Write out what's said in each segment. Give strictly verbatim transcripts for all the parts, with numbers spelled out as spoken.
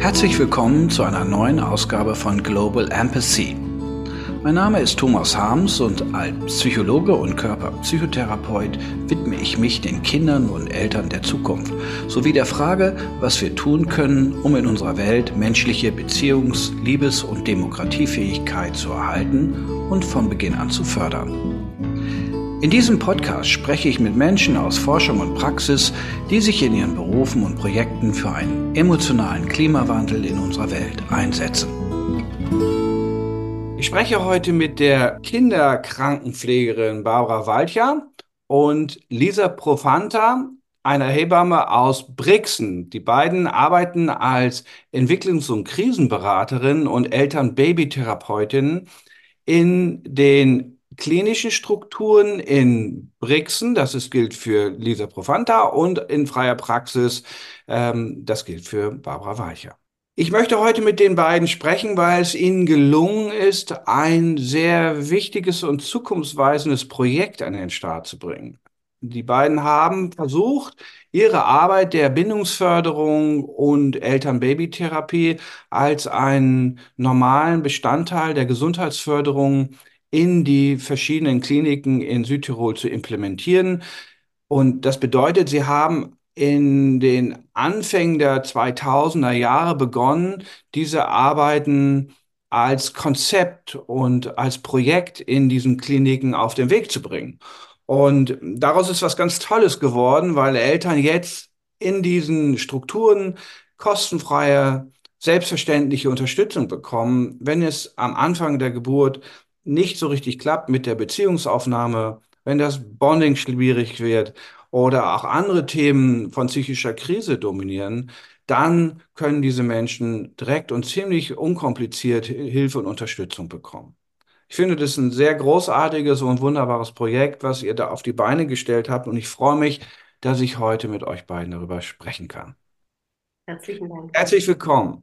Herzlich willkommen zu einer neuen Ausgabe von Global Empathy. Mein Name ist Thomas Harms und als Psychologe und Körperpsychotherapeut widme ich mich den Kindern und Eltern der Zukunft sowie der Frage, was wir tun können, um in unserer Welt menschliche Beziehungs-, Liebes- und Demokratiefähigkeit zu erhalten und von Beginn an zu fördern. In diesem Podcast spreche ich mit Menschen aus Forschung und Praxis, die sich in ihren Berufen und Projekten für einen emotionalen Klimawandel in unserer Welt einsetzen. Ich spreche heute mit der Kinderkrankenpflegerin Barbara Walcha und Lisa Profanta, einer Hebamme aus Brixen. Die beiden arbeiten als Entwicklungs- und Krisenberaterin und Eltern-Baby-Therapeutin in den klinischen Strukturen in Brixen, das ist, gilt für Lisa Profanta, und in freier Praxis, ähm, das gilt für Barbara Walcha. Ich möchte heute mit den beiden sprechen, weil es ihnen gelungen ist, ein sehr wichtiges und zukunftsweisendes Projekt an den Start zu bringen. Die beiden haben versucht, ihre Arbeit der Bindungsförderung und Eltern-Baby-Therapie als einen normalen Bestandteil der Gesundheitsförderung in die verschiedenen Kliniken in Südtirol zu implementieren. Und das bedeutet, sie haben in den Anfängen der zweitausender Jahre begonnen, diese Arbeiten als Konzept und als Projekt in diesen Kliniken auf den Weg zu bringen. Und daraus ist was ganz Tolles geworden, weil Eltern jetzt in diesen Strukturen kostenfreie, selbstverständliche Unterstützung bekommen, wenn es am Anfang der Geburt nicht so richtig klappt mit der Beziehungsaufnahme, wenn das Bonding schwierig wird oder auch andere Themen von psychischer Krise dominieren, dann können diese Menschen direkt und ziemlich unkompliziert Hilfe und Unterstützung bekommen. Ich finde, das ist ein sehr großartiges und wunderbares Projekt, was ihr da auf die Beine gestellt habt, und ich freue mich, dass ich heute mit euch beiden darüber sprechen kann. Herzlichen Dank. Herzlich willkommen.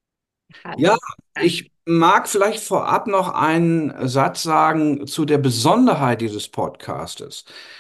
Ja, Hallo. ich mag vielleicht vorab noch einen Satz sagen zu der Besonderheit dieses Podcastes.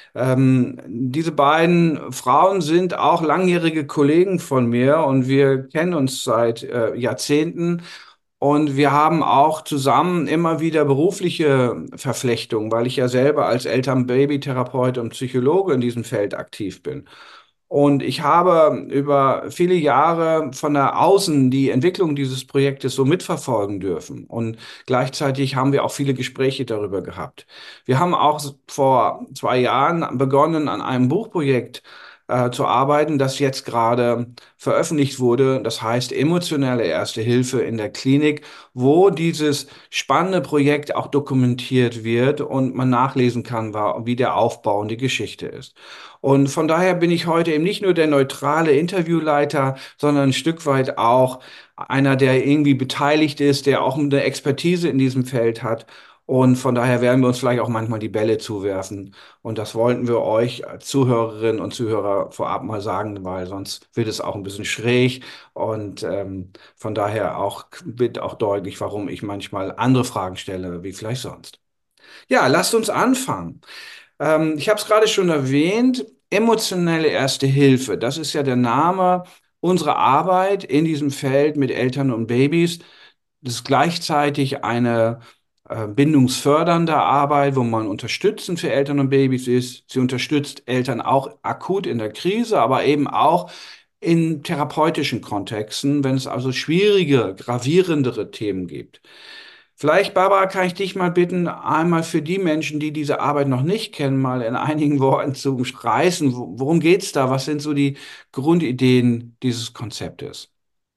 Ähm, diese beiden Frauen sind auch langjährige Kollegen von mir und wir kennen uns seit äh, Jahrzehnten. Und wir haben auch zusammen immer wieder berufliche Verflechtungen, weil ich ja selber als Eltern-Baby-Therapeut und Psychologe in diesem Feld aktiv bin. Und ich habe über viele Jahre von der Außen die Entwicklung dieses Projektes so mitverfolgen dürfen. Und gleichzeitig haben wir auch viele Gespräche darüber gehabt. Wir haben auch vor zwei Jahren begonnen, an einem Buchprojekt äh, zu arbeiten, das jetzt gerade veröffentlicht wurde. Das heißt emotionelle Erste Hilfe in der Klinik, wo dieses spannende Projekt auch dokumentiert wird und man nachlesen kann, wie der Aufbau und die Geschichte ist. Und von daher bin ich heute eben nicht nur der neutrale Interviewleiter, sondern ein Stück weit auch einer, der irgendwie beteiligt ist, der auch eine Expertise in diesem Feld hat. Und von daher werden wir uns vielleicht auch manchmal die Bälle zuwerfen. Und das wollten wir euch als Zuhörerinnen und Zuhörer vorab mal sagen, weil sonst wird es auch ein bisschen schräg. Und ähm, von daher auch wird auch deutlich, warum ich manchmal andere Fragen stelle, wie vielleicht sonst. Ja, lasst uns anfangen. Ähm, ich habe es gerade schon erwähnt, emotionelle Erste Hilfe. Das ist ja der Name unserer Arbeit in diesem Feld mit Eltern und Babys. Das ist gleichzeitig eine äh, bindungsfördernde Arbeit, wo man unterstützend für Eltern und Babys ist. Sie unterstützt Eltern auch akut in der Krise, aber eben auch in therapeutischen Kontexten, wenn es also schwierige, gravierendere Themen gibt. Vielleicht, Barbara, kann ich dich mal bitten, einmal für die Menschen, die diese Arbeit noch nicht kennen, mal in einigen Worten zu umreißen. Wo- Worum geht's da? Was sind so die Grundideen dieses Konzeptes?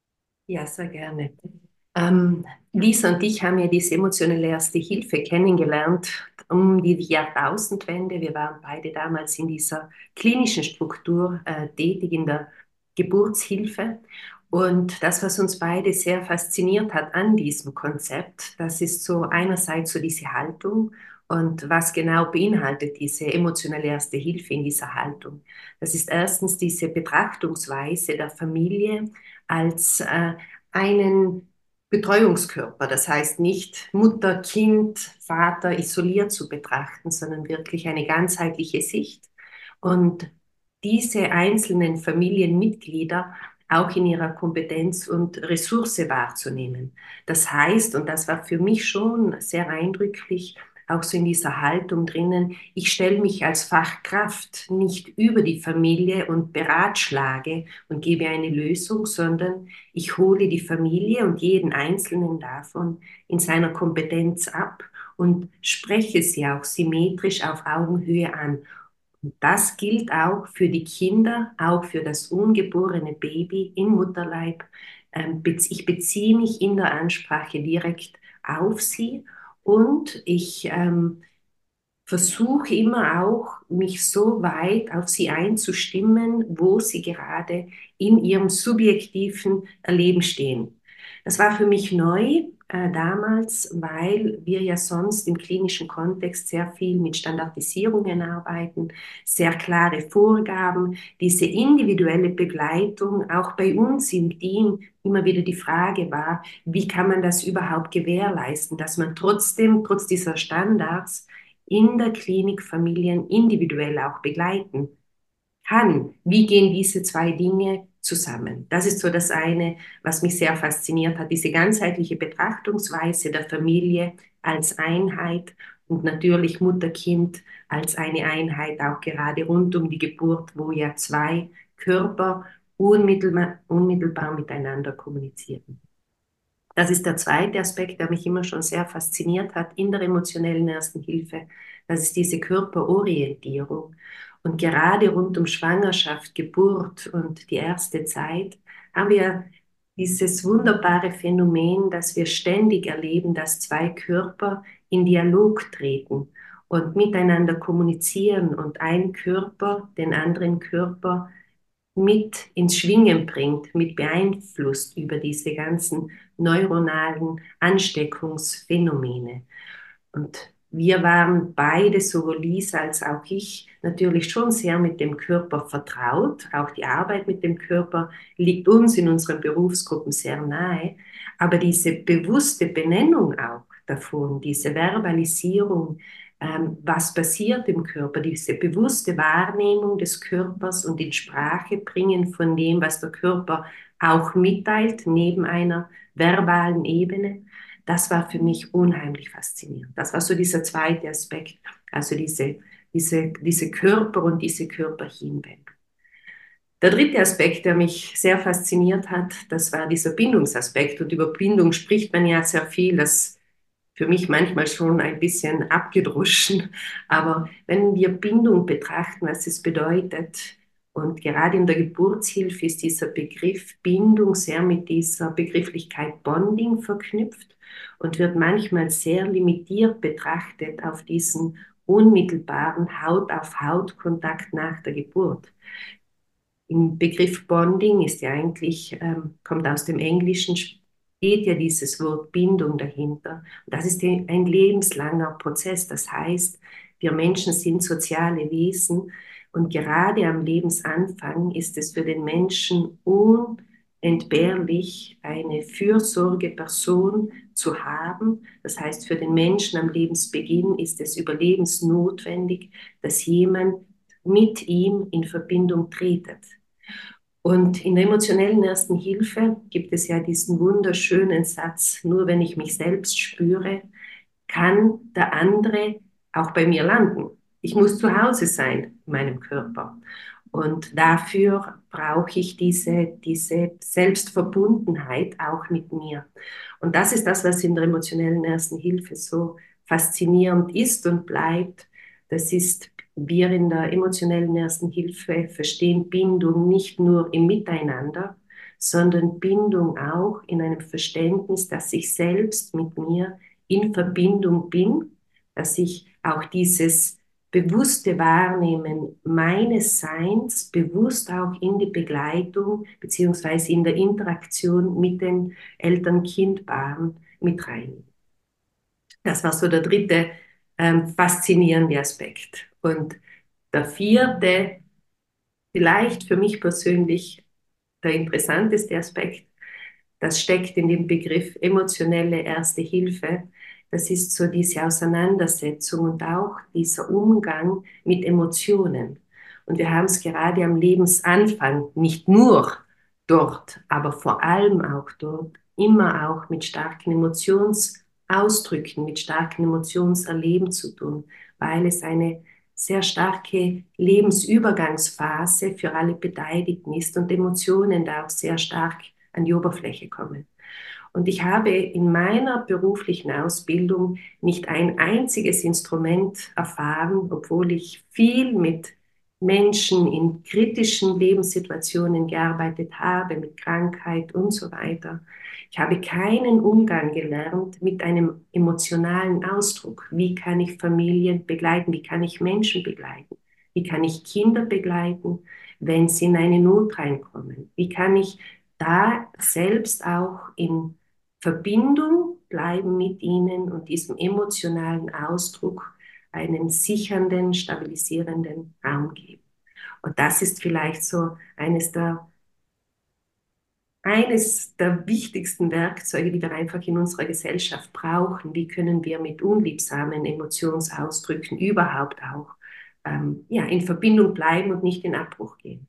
Ja, sehr gerne. Ähm, Lisa und ich haben ja diese emotionelle Erste Hilfe kennengelernt um die Jahrtausendwende. Wir waren beide damals in dieser klinischen Struktur äh, tätig, in der Geburtshilfe. Und das, was uns beide sehr fasziniert hat an diesem Konzept, das ist so einerseits so diese Haltung und was genau beinhaltet diese emotionelle Erste Hilfe in dieser Haltung. Das ist erstens diese Betrachtungsweise der Familie als äh, einen Betreuungskörper, das heißt nicht Mutter, Kind, Vater isoliert zu betrachten, sondern wirklich eine ganzheitliche Sicht. Und diese einzelnen Familienmitglieder auch in ihrer Kompetenz und Ressource wahrzunehmen. Das heißt, und das war für mich schon sehr eindrücklich, auch so in dieser Haltung drinnen, ich stelle mich als Fachkraft nicht über die Familie und beratschlage und gebe eine Lösung, sondern ich hole die Familie und jeden Einzelnen davon in seiner Kompetenz ab und spreche sie auch symmetrisch auf Augenhöhe an. Und das gilt auch für die Kinder, auch für das ungeborene Baby im Mutterleib. Ähm, Ich beziehe mich in der Ansprache direkt auf sie und ich ähm, versuche immer auch, mich so weit auf sie einzustimmen, wo sie gerade in ihrem subjektiven Erleben stehen. Das war für mich neu äh, damals, weil wir ja sonst im klinischen Kontext sehr viel mit Standardisierungen arbeiten, sehr klare Vorgaben, diese individuelle Begleitung, auch bei uns im Team immer wieder die Frage war, wie kann man das überhaupt gewährleisten, dass man trotzdem, trotz dieser Standards, in der Klinik Familien individuell auch begleiten kann. Wie gehen diese zwei Dinge zusammen? Das ist so das eine, was mich sehr fasziniert hat, diese ganzheitliche Betrachtungsweise der Familie als Einheit und natürlich Mutter-Kind als eine Einheit, auch gerade rund um die Geburt, wo ja zwei Körper unmittelbar, unmittelbar miteinander kommunizieren. Das ist der zweite Aspekt, der mich immer schon sehr fasziniert hat in der emotionellen Ersten Hilfe. Das ist diese Körperorientierung. Und gerade rund um Schwangerschaft, Geburt und die erste Zeit haben wir dieses wunderbare Phänomen, dass wir ständig erleben, dass zwei Körper in Dialog treten und miteinander kommunizieren und ein Körper den anderen Körper mit ins Schwingen bringt, mit beeinflusst über diese ganzen neuronalen Ansteckungsphänomene. Und wir waren beide, sowohl Lisa als auch ich, natürlich schon sehr mit dem Körper vertraut. Auch die Arbeit mit dem Körper liegt uns in unseren Berufsgruppen sehr nahe. Aber diese bewusste Benennung auch davon, diese Verbalisierung, ähm, was passiert im Körper, diese bewusste Wahrnehmung des Körpers und in Sprache bringen von dem, was der Körper auch mitteilt, neben einer verbalen Ebene, das war für mich unheimlich faszinierend. Das war so dieser zweite Aspekt, also diese, diese, diese Körper und diese Körperhinwendung. Der dritte Aspekt, der mich sehr fasziniert hat, das war dieser Bindungsaspekt. Und über Bindung spricht man ja sehr viel, das für mich manchmal schon ein bisschen abgedroschen. Aber wenn wir Bindung betrachten, was es bedeutet, und gerade in der Geburtshilfe ist dieser Begriff Bindung sehr mit dieser Begrifflichkeit Bonding verknüpft und wird manchmal sehr limitiert betrachtet auf diesen unmittelbaren Haut-auf-Haut-Kontakt nach der Geburt. Im Begriff Bonding ist ja eigentlich, ähm, kommt aus dem Englischen, steht ja dieses Wort Bindung dahinter. Und das ist ein lebenslanger Prozess. Das heißt, wir Menschen sind soziale Wesen und gerade am Lebensanfang ist es für den Menschen unentbehrlich, eine Fürsorgeperson zu haben. Das heißt, für den Menschen am Lebensbeginn ist es überlebensnotwendig, dass jemand mit ihm in Verbindung tretet. Und in der emotionellen Ersten Hilfe gibt es ja diesen wunderschönen Satz, nur wenn ich mich selbst spüre, kann der andere auch bei mir landen. Ich muss zu Hause sein in meinem Körper. Und dafür brauche ich diese, diese Selbstverbundenheit auch mit mir. Und das ist das, was in der emotionellen Ersten Hilfe so faszinierend ist und bleibt. Das ist, wir in der emotionellen Ersten Hilfe verstehen Bindung nicht nur im Miteinander, sondern Bindung auch in einem Verständnis, dass ich selbst mit mir in Verbindung bin, dass ich auch dieses bewusste Wahrnehmen meines Seins bewusst auch in die Begleitung beziehungsweise in der Interaktion mit den Eltern-Kind-Paaren mit rein. Das war so der dritte ähm, faszinierende Aspekt. Und der vierte, vielleicht für mich persönlich der interessanteste Aspekt, das steckt in dem Begriff emotionelle Erste Hilfe. Das ist so diese Auseinandersetzung und auch dieser Umgang mit Emotionen. Und wir haben es gerade am Lebensanfang nicht nur dort, aber vor allem auch dort, immer auch mit starken Emotionsausdrücken, mit starken Emotionserleben zu tun, weil es eine sehr starke Lebensübergangsphase für alle Beteiligten ist und Emotionen da auch sehr stark an die Oberfläche kommen. Und ich habe in meiner beruflichen Ausbildung nicht ein einziges Instrument erfahren, obwohl ich viel mit Menschen in kritischen Lebenssituationen gearbeitet habe, mit Krankheit und so weiter. Ich habe keinen Umgang gelernt mit einem emotionalen Ausdruck. Wie kann ich Familien begleiten? Wie kann ich Menschen begleiten? Wie kann ich Kinder begleiten, wenn sie in eine Not reinkommen? Wie kann ich da selbst auch in Verbindung bleiben mit ihnen und diesem emotionalen Ausdruck einen sichernden, stabilisierenden Raum geben? Und das ist vielleicht so eines der, eines der wichtigsten Werkzeuge, die wir einfach in unserer Gesellschaft brauchen. Wie können wir mit unliebsamen Emotionsausdrücken überhaupt auch ähm, ja, in Verbindung bleiben und nicht in Abbruch gehen?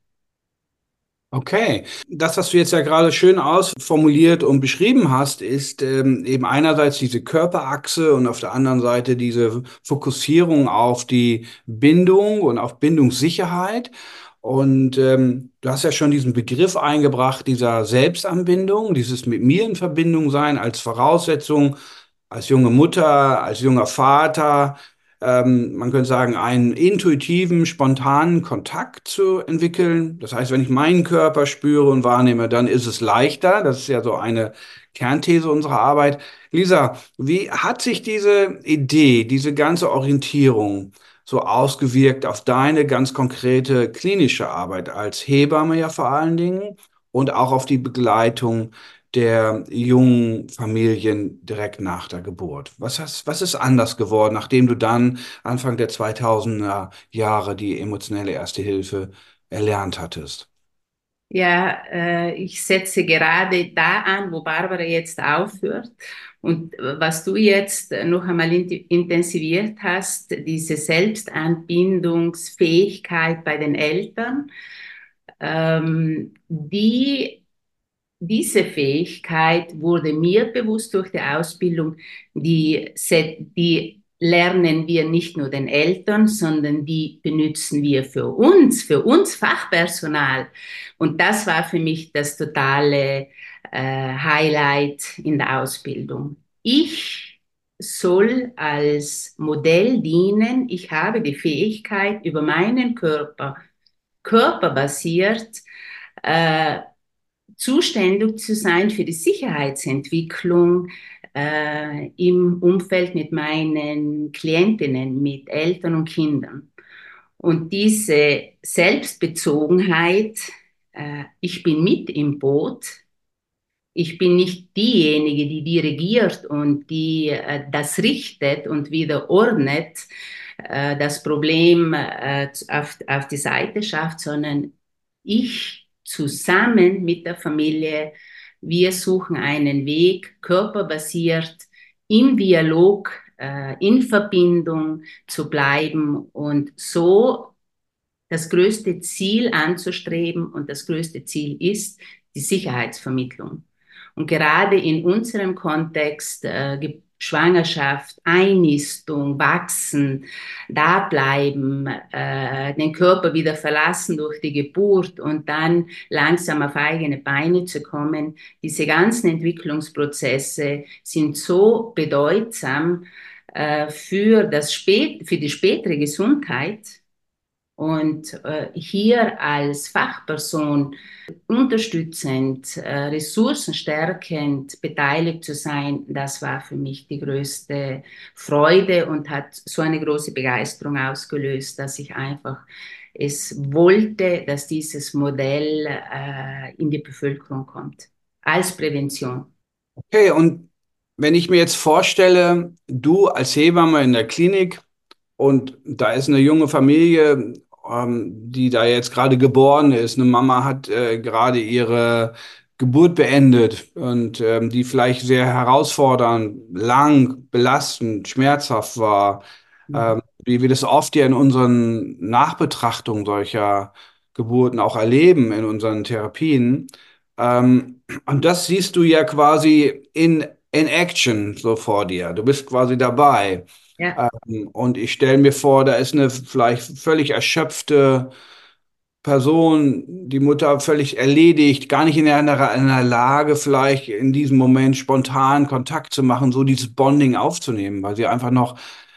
Okay, das, was du jetzt ja gerade schön ausformuliert und beschrieben hast, ist ähm, eben einerseits diese Körperachse und auf der anderen Seite diese Fokussierung auf die Bindung und auf Bindungssicherheit. Und ähm, du hast ja schon diesen Begriff eingebracht, dieser Selbstanbindung, dieses mit mir in Verbindung sein als Voraussetzung, als junge Mutter, als junger Vater, ähm, man könnte sagen, einen intuitiven, spontanen Kontakt zu entwickeln. Das heißt, wenn ich meinen Körper spüre und wahrnehme, dann ist es leichter. Das ist ja so eine Kernthese unserer Arbeit. Lisa, wie hat sich diese Idee, diese ganze Orientierung so ausgewirkt auf deine ganz konkrete klinische Arbeit als Hebamme ja vor allen Dingen und auch auf die Begleitung der jungen Familien direkt nach der Geburt? Was hast, was ist anders geworden, nachdem du dann Anfang der zweitausender Jahre die emotionelle Erste Hilfe erlernt hattest? Ja, äh, ich setze gerade da an, wo Barbara jetzt aufhört. Und äh, was du jetzt noch einmal in intensiviert hast, diese Selbstanbindungsfähigkeit bei den Eltern, ähm, die, diese Fähigkeit wurde mir bewusst durch die Ausbildung, die, se- die lernen wir nicht nur den Eltern, sondern die benutzen wir für uns, für uns Fachpersonal. Und das war für mich das totale äh, Highlight in der Ausbildung. Ich soll als Modell dienen. Ich habe die Fähigkeit, über meinen Körper, körperbasiert, äh, zuständig zu sein für die Sicherheitsentwicklung äh, im Umfeld mit meinen Klientinnen, mit Eltern und Kindern. Und diese Selbstbezogenheit, äh, ich bin mit im Boot, ich bin nicht diejenige, die dirigiert und die äh, das richtet und wieder ordnet, äh, das Problem äh, auf, auf die Seite schafft, sondern ich zusammen mit der Familie, wir suchen einen Weg, körperbasiert, im Dialog, äh, in Verbindung zu bleiben und so das größte Ziel anzustreben. Und das größte Ziel ist die Sicherheitsvermittlung. Und gerade in unserem Kontext, äh, Schwangerschaft, Einnistung, Wachsen, da bleiben, äh, den Körper wieder verlassen durch die Geburt und dann langsam auf eigene Beine zu kommen, diese ganzen Entwicklungsprozesse sind so bedeutsam äh, für das spät, für die spätere Gesundheit. Und äh, hier als Fachperson unterstützend, äh, ressourcenstärkend beteiligt zu sein, das war für mich die größte Freude und hat so eine große Begeisterung ausgelöst, dass ich einfach es wollte, dass dieses Modell äh, in die Bevölkerung kommt, als Prävention. Okay, und wenn ich mir jetzt vorstelle, du als Hebamme in der Klinik und da ist eine junge Familie, ähm, die da jetzt gerade geboren ist, eine Mama hat äh, gerade ihre Geburt beendet und ähm, die vielleicht sehr herausfordernd, lang, belastend, schmerzhaft war, Mhm. ähm, wie wir das oft ja in unseren Nachbetrachtungen solcher Geburten auch erleben, in unseren Therapien. Ähm, und das siehst du ja quasi in, in Action so vor dir. Du bist quasi dabei. Ja. Ähm, und ich stelle mir vor, da ist eine vielleicht völlig erschöpfte Person, die Mutter völlig erledigt, gar nicht in einer, einer Lage, vielleicht in diesem Moment spontan Kontakt zu machen, so dieses Bonding aufzunehmen, weil sie einfach noch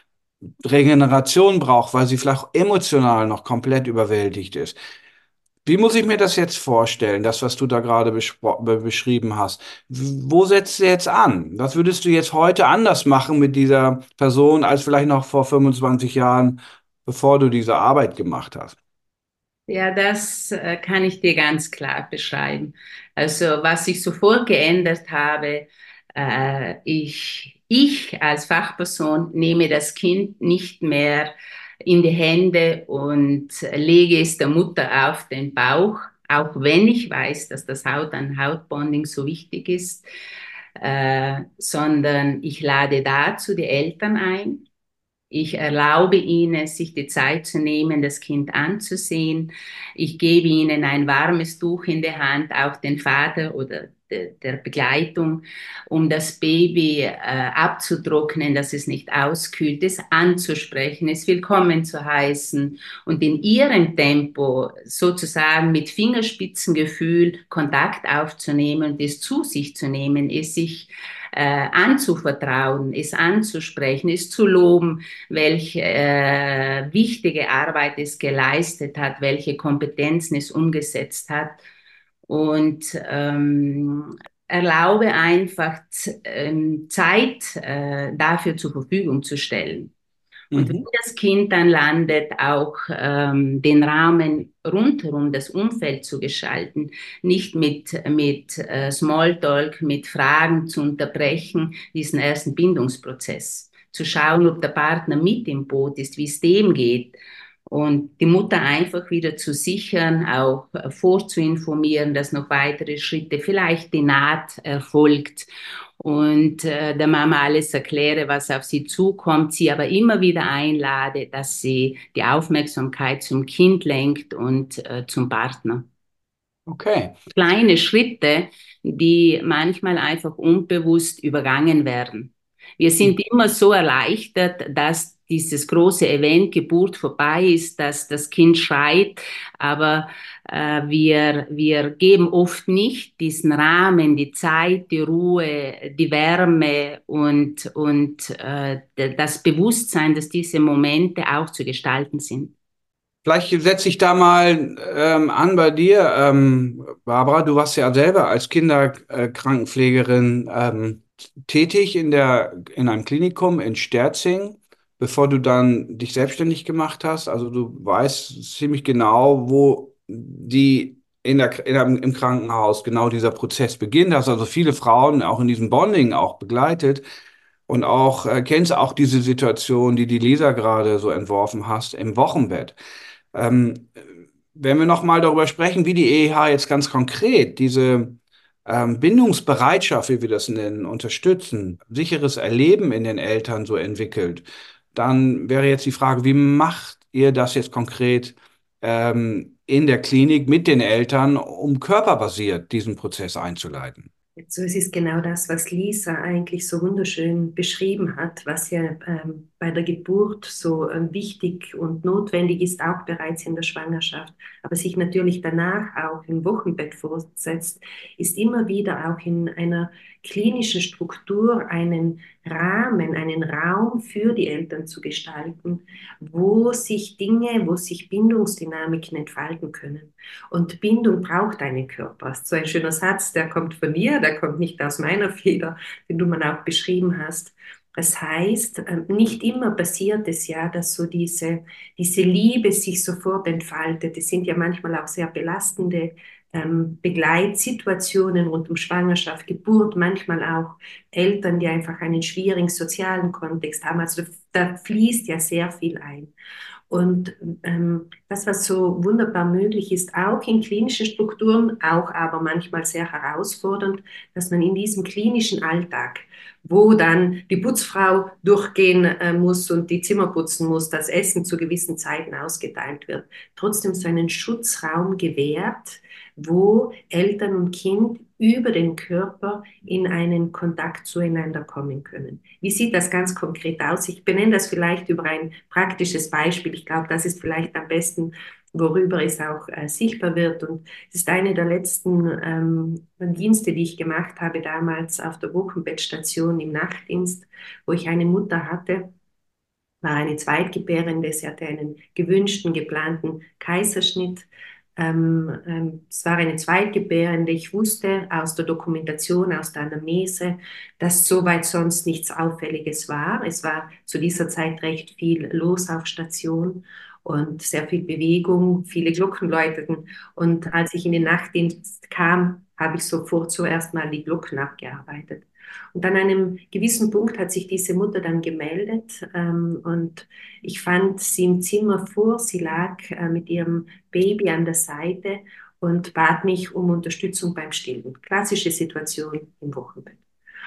Regeneration braucht, weil sie vielleicht emotional noch komplett überwältigt ist. Wie muss ich mir das jetzt vorstellen, das, was du da gerade bespro- be beschrieben hast? W- Wo setzt du jetzt an? Was würdest du jetzt heute anders machen mit dieser Person als vielleicht noch vor fünfundzwanzig Jahren, bevor du diese Arbeit gemacht hast? Ja, das äh, kann ich dir ganz klar beschreiben. Also, was ich sofort geändert habe, äh, ich, ich als Fachperson nehme das Kind nicht mehr in die Hände und lege es der Mutter auf den Bauch, auch wenn ich weiß, dass das Haut-an-Haut-Bonding so wichtig ist, äh, sondern ich lade dazu die Eltern ein. Ich erlaube ihnen, sich die Zeit zu nehmen, das Kind anzusehen. Ich gebe ihnen ein warmes Tuch in die Hand, auch den Vater oder de, der Begleitung, um das Baby äh, abzutrocknen, dass es nicht auskühlt, es anzusprechen, es willkommen zu heißen und in ihrem Tempo sozusagen mit Fingerspitzengefühl Kontakt aufzunehmen und es zu sich zu nehmen, es sich äh, anzuvertrauen, es anzusprechen, es zu loben, welche äh, wichtige Arbeit es geleistet hat, welche Kompetenzen es umgesetzt hat und ähm, erlaube einfach ähm, Zeit äh, dafür zur Verfügung zu stellen. Und wenn Mhm. das Kind dann landet, auch ähm, den Rahmen rundherum, das Umfeld zu gestalten, nicht mit, mit äh, Smalltalk, mit Fragen zu unterbrechen, diesen ersten Bindungsprozess. Zu schauen, ob der Partner mit im Boot ist, wie es dem geht. Und die Mutter einfach wieder zu sichern, auch äh, vorzuinformieren, dass noch weitere Schritte, vielleicht die Naht erfolgt und äh, der Mama alles erkläre, was auf sie zukommt, sie aber immer wieder einlade, dass sie die Aufmerksamkeit zum Kind lenkt und äh, zum Partner. Okay. Kleine Schritte, die manchmal einfach unbewusst übergangen werden. Wir sind immer so erleichtert, dass dieses große Event Geburt vorbei ist, dass das Kind schreit, aber äh, wir, wir geben oft nicht diesen Rahmen, die Zeit, die Ruhe, die Wärme und, und äh, das Bewusstsein, dass diese Momente auch zu gestalten sind. Vielleicht setze ich da mal ähm, an bei dir. Ähm, Barbara, du warst ja selber als Kinderkrankenpflegerin ähm, tätig in der, in einem Klinikum in Sterzing, bevor du dann dich selbstständig gemacht hast. Also du weißt ziemlich genau, wo die in der, in der, im Krankenhaus genau dieser Prozess beginnt. Hast also viele Frauen auch in diesem Bonding auch begleitet und auch äh, kennst auch diese Situation, die die Lisa gerade so entworfen hast, im Wochenbett. Ähm, Wenn wir nochmal darüber sprechen, wie die E E H jetzt ganz konkret diese ähm, Bindungsbereitschaft, wie wir das nennen, unterstützen, sicheres Erleben in den Eltern so entwickelt, dann wäre jetzt die Frage, wie macht ihr das jetzt konkret ähm, in der Klinik mit den Eltern, um körperbasiert diesen Prozess einzuleiten? So, es ist genau das, was Lisa eigentlich so wunderschön beschrieben hat, was ja ähm, bei der Geburt so ähm, wichtig und notwendig ist, auch bereits in der Schwangerschaft, aber sich natürlich danach auch im Wochenbett fortsetzt, ist immer wieder auch in einer klinischen Struktur einen Rahmen, einen Raum für die Eltern zu gestalten, wo sich Dinge, wo sich Bindungsdynamiken entfalten können. Und Bindung braucht einen Körper. Das ist so ein schöner Satz, der kommt von dir, der kommt nicht aus meiner Feder, den du mal auch beschrieben hast. Das heißt, ähm, nicht immer passiert es ja, dass so diese, diese Liebe sich sofort entfaltet. Es sind ja manchmal auch sehr belastende ähm, Begleitsituationen rund um Schwangerschaft, Geburt, manchmal auch Eltern, die einfach einen schwierigen sozialen Kontext haben. Also da, da fließt ja sehr viel ein. Und ähm, das, was so wunderbar möglich ist, auch in klinischen Strukturen, auch aber manchmal sehr herausfordernd, dass man in diesem klinischen Alltag, wo dann die Putzfrau durchgehen äh, muss und die Zimmer putzen muss, das Essen zu gewissen Zeiten ausgeteilt wird, trotzdem so einen Schutzraum gewährt, wo Eltern und Kind über den Körper in einen Kontakt zueinander kommen können. Wie sieht das ganz konkret aus? Ich benenne das vielleicht über ein praktisches Beispiel. Ich glaube, das ist vielleicht am besten, worüber es auch äh, sichtbar wird. Und es ist eine der letzten ähm, Dienste, die ich gemacht habe damals auf der Wochenbettstation im Nachtdienst, wo ich eine Mutter hatte, war eine Zweitgebärende. Sie hatte einen gewünschten, geplanten Kaiserschnitt. Ähm, ähm, es war eine Zweitgebärende. Ich wusste aus der Dokumentation, aus der Anamnese, dass soweit sonst nichts Auffälliges war. Es war zu dieser Zeit recht viel los auf Station und sehr viel Bewegung, viele Glocken läuteten. Und als ich in den Nachtdienst kam, habe ich sofort zuerst mal die Glocken abgearbeitet. Und an einem gewissen Punkt hat sich diese Mutter dann gemeldet ähm, und ich fand sie im Zimmer vor. Sie lag äh, mit ihrem Baby an der Seite und bat mich um Unterstützung beim Stillen. Klassische Situation im Wochenbett.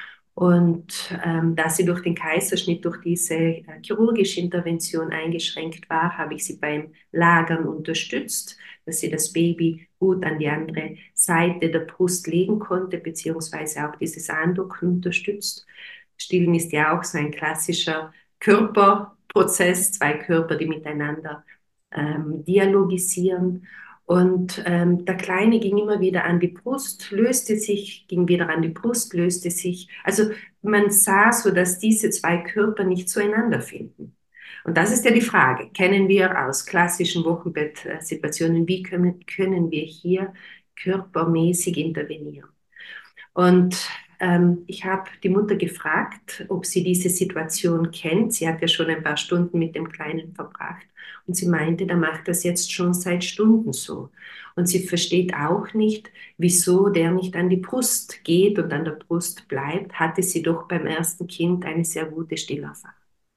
Und ähm, da sie durch den Kaiserschnitt, durch diese äh, chirurgische Intervention eingeschränkt war, habe ich sie beim Lagern unterstützt, dass sie das Baby gut an die andere Seite der Brust legen konnte, beziehungsweise auch dieses Andocken unterstützt. Stillen ist ja auch so ein klassischer Körperprozess, zwei Körper, die miteinander ähm, dialogisieren. Und ähm, der Kleine ging immer wieder an die Brust, löste sich, ging wieder an die Brust, löste sich. Also man sah so, dass diese zwei Körper nicht zueinander finden. Und das ist ja die Frage, kennen wir aus klassischen Wochenbettsituationen, wie können, können wir hier körpermäßig intervenieren? Und ähm, ich habe die Mutter gefragt, ob sie diese Situation kennt. Sie hat ja schon ein paar Stunden mit dem Kleinen verbracht. Und sie meinte, der macht das jetzt schon seit Stunden so. Und sie versteht auch nicht, wieso der nicht an die Brust geht und an der Brust bleibt. Hatte sie doch beim ersten Kind eine sehr gute Stillerfahrung.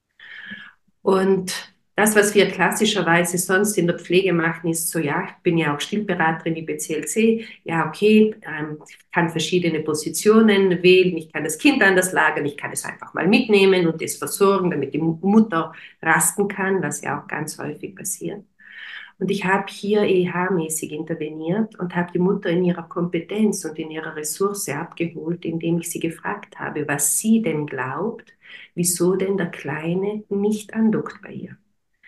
Und das, was wir klassischerweise sonst in der Pflege machen, ist so, ja, ich bin ja auch Stillberaterin wie B C L C, ja, okay, ähm, ich kann verschiedene Positionen wählen, ich kann das Kind anders lagern, ich kann es einfach mal mitnehmen und es versorgen, damit die Mutter rasten kann, was ja auch ganz häufig passiert. Und ich habe hier E H-mäßig interveniert und habe die Mutter in ihrer Kompetenz und in ihrer Ressource abgeholt, indem ich sie gefragt habe, was sie denn glaubt, wieso denn der Kleine nicht andockt bei ihr.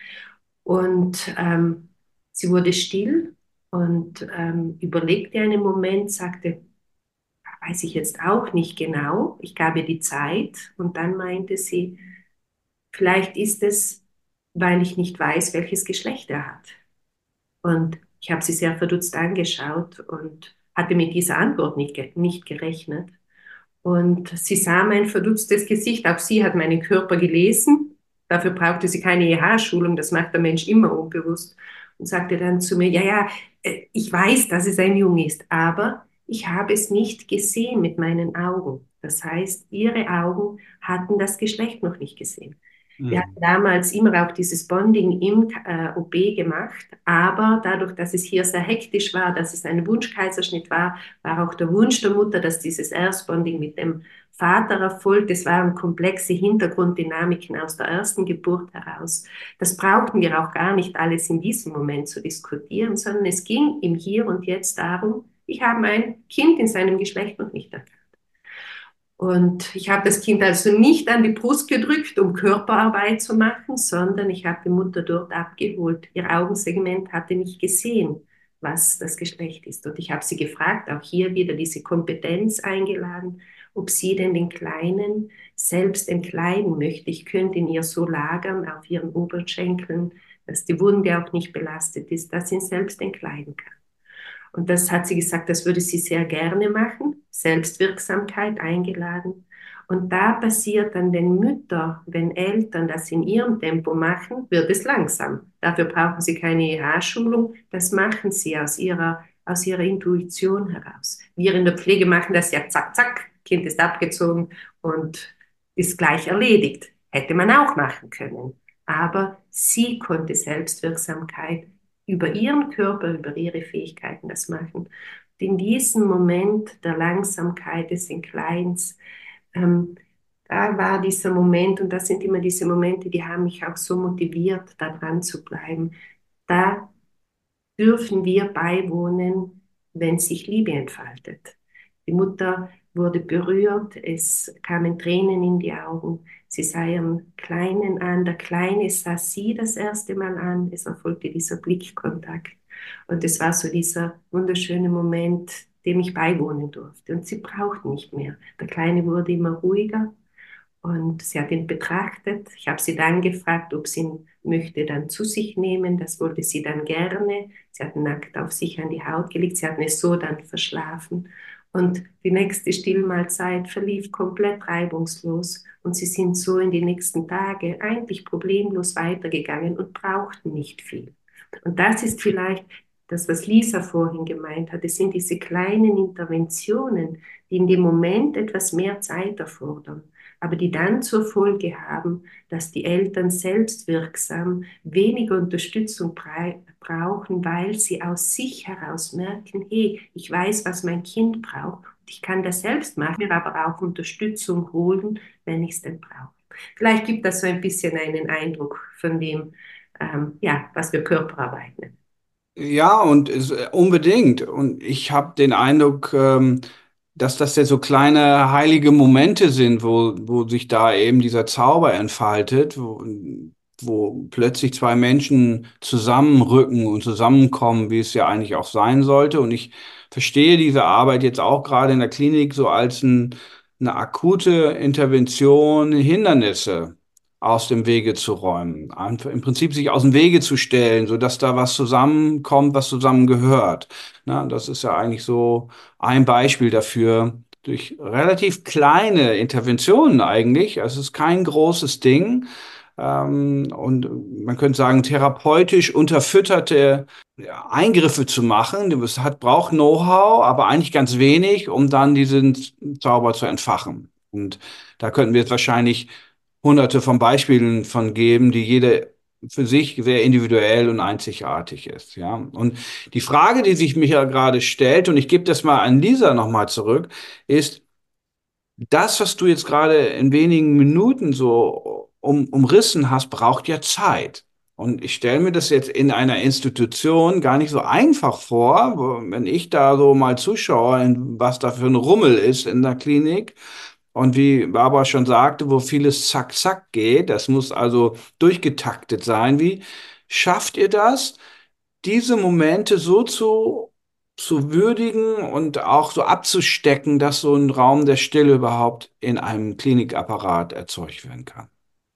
Und ähm, sie wurde still und ähm, überlegte einen Moment, sagte, weiß ich jetzt auch nicht genau. Ich gab ihr die Zeit und dann meinte sie, vielleicht ist es, weil ich nicht weiß, welches Geschlecht er hat. Und ich habe sie sehr verdutzt angeschaut und hatte mit dieser Antwort nicht, nicht gerechnet. Und sie sah mein verdutztes Gesicht. Auch sie hat meinen Körper gelesen. Dafür brauchte sie keine E H-Schulung. Das macht der Mensch immer unbewusst. Und sagte dann zu mir, ja, ja, ich weiß, dass es ein Junge ist, aber ich habe es nicht gesehen mit meinen Augen. Das heißt, ihre Augen hatten das Geschlecht noch nicht gesehen. Wir hatten damals immer auch dieses Bonding im äh, O B gemacht, aber dadurch, dass es hier sehr hektisch war, dass es ein Wunschkaiserschnitt war, war auch der Wunsch der Mutter, dass dieses Erstbonding mit dem Vater erfolgt. Es waren komplexe Hintergrunddynamiken aus der ersten Geburt heraus. Das brauchten wir auch gar nicht alles in diesem Moment zu diskutieren, sondern es ging im Hier und Jetzt darum, ich habe mein Kind in seinem Geschlecht noch nicht erkannt. Und ich habe das Kind also nicht an die Brust gedrückt, um Körperarbeit zu machen, sondern ich habe die Mutter dort abgeholt. Ihr Augensegment hatte nicht gesehen, was das Geschlecht ist. Und ich habe sie gefragt, auch hier wieder diese Kompetenz eingeladen, ob sie denn den Kleinen selbst entkleiden möchte. Ich könnte ihn ihr so lagern auf ihren Oberschenkeln, dass die Wunde auch nicht belastet ist, dass sie ihn selbst entkleiden kann. Und das hat sie gesagt, das würde sie sehr gerne machen, Selbstwirksamkeit eingeladen. Und da passiert dann, wenn Mütter, wenn Eltern das in ihrem Tempo machen, wird es langsam. Dafür brauchen sie keine E H-Schulung, das machen sie aus ihrer, aus ihrer Intuition heraus. Wir in der Pflege machen das ja zack, zack, Kind ist abgezogen und ist gleich erledigt. Hätte man auch machen können. Aber sie konnte Selbstwirksamkeit über ihren Körper, über ihre Fähigkeiten das machen. Und in diesem Moment der Langsamkeit des Entgleins, ähm, da war dieser Moment, und das sind immer diese Momente, die haben mich auch so motiviert, da dran zu bleiben. Da dürfen wir beiwohnen, wenn sich Liebe entfaltet. Die Mutter wurde berührt, es kamen Tränen in die Augen. Sie sah ihren Kleinen an, der Kleine sah sie das erste Mal an, es erfolgte dieser Blickkontakt. Und es war so dieser wunderschöne Moment, dem ich beiwohnen durfte. Und sie braucht nicht mehr. Der Kleine wurde immer ruhiger. Und sie hat ihn betrachtet. Ich habe sie dann gefragt, ob sie ihn möchte dann zu sich nehmen. Das wollte sie dann gerne. Sie hat ihn nackt auf sich an die Haut gelegt. Sie hat es so dann verschlafen. Und die nächste Stillmahlzeit verlief komplett reibungslos. Und sie sind so in die nächsten Tage eigentlich problemlos weitergegangen und brauchten nicht viel. Und das ist vielleicht das, was Lisa vorhin gemeint hat. Es sind diese kleinen Interventionen, die in dem Moment etwas mehr Zeit erfordern, aber die dann zur Folge haben, dass die Eltern selbstwirksam weniger Unterstützung brauchen, weil sie aus sich heraus merken, hey, ich weiß, was mein Kind braucht, und ich kann das selbst machen, aber auch Unterstützung holen, wenn ich es denn brauche. Vielleicht gibt das so ein bisschen einen Eindruck von dem, ähm, ja, was wir Körperarbeit nennen. Ja, und es, äh, unbedingt. Und ich habe den Eindruck, ähm, dass das ja so kleine heilige Momente sind, wo, wo sich da eben dieser Zauber entfaltet, wo, wo plötzlich zwei Menschen zusammenrücken und zusammenkommen, wie es ja eigentlich auch sein sollte. Und ich verstehe diese Arbeit jetzt auch gerade in der Klinik so als ein, eine akute Intervention, Hindernisse aus dem Wege zu räumen, einfach im Prinzip sich aus dem Wege zu stellen, sodass da was zusammenkommt, was zusammengehört. Na, das ist ja eigentlich so ein Beispiel dafür, durch relativ kleine Interventionen eigentlich, also es ist kein großes Ding, ähm, und man könnte sagen, therapeutisch unterfütterte ja, Eingriffe zu machen. Das hat, braucht Know-how, aber eigentlich ganz wenig, um dann diesen Zauber zu entfachen. Und da könnten wir jetzt wahrscheinlich hunderte von Beispielen von geben, die jede für sich sehr individuell und einzigartig ist, ja. Und die Frage, die sich mir ja gerade stellt, und ich gebe das mal an Lisa nochmal zurück, ist, das, was du jetzt gerade in wenigen Minuten so um, umrissen hast, braucht ja Zeit. Und ich stelle mir das jetzt in einer Institution gar nicht so einfach vor, wo, wenn ich da so mal zuschaue, in was da für ein Rummel ist in der Klinik. Und wie Barbara schon sagte, wo vieles zack, zack geht, das muss also durchgetaktet sein. Wie schafft ihr das, diese Momente so zu, zu würdigen und auch so abzustecken, dass so ein Raum der Stille überhaupt in einem Klinikapparat erzeugt werden kann?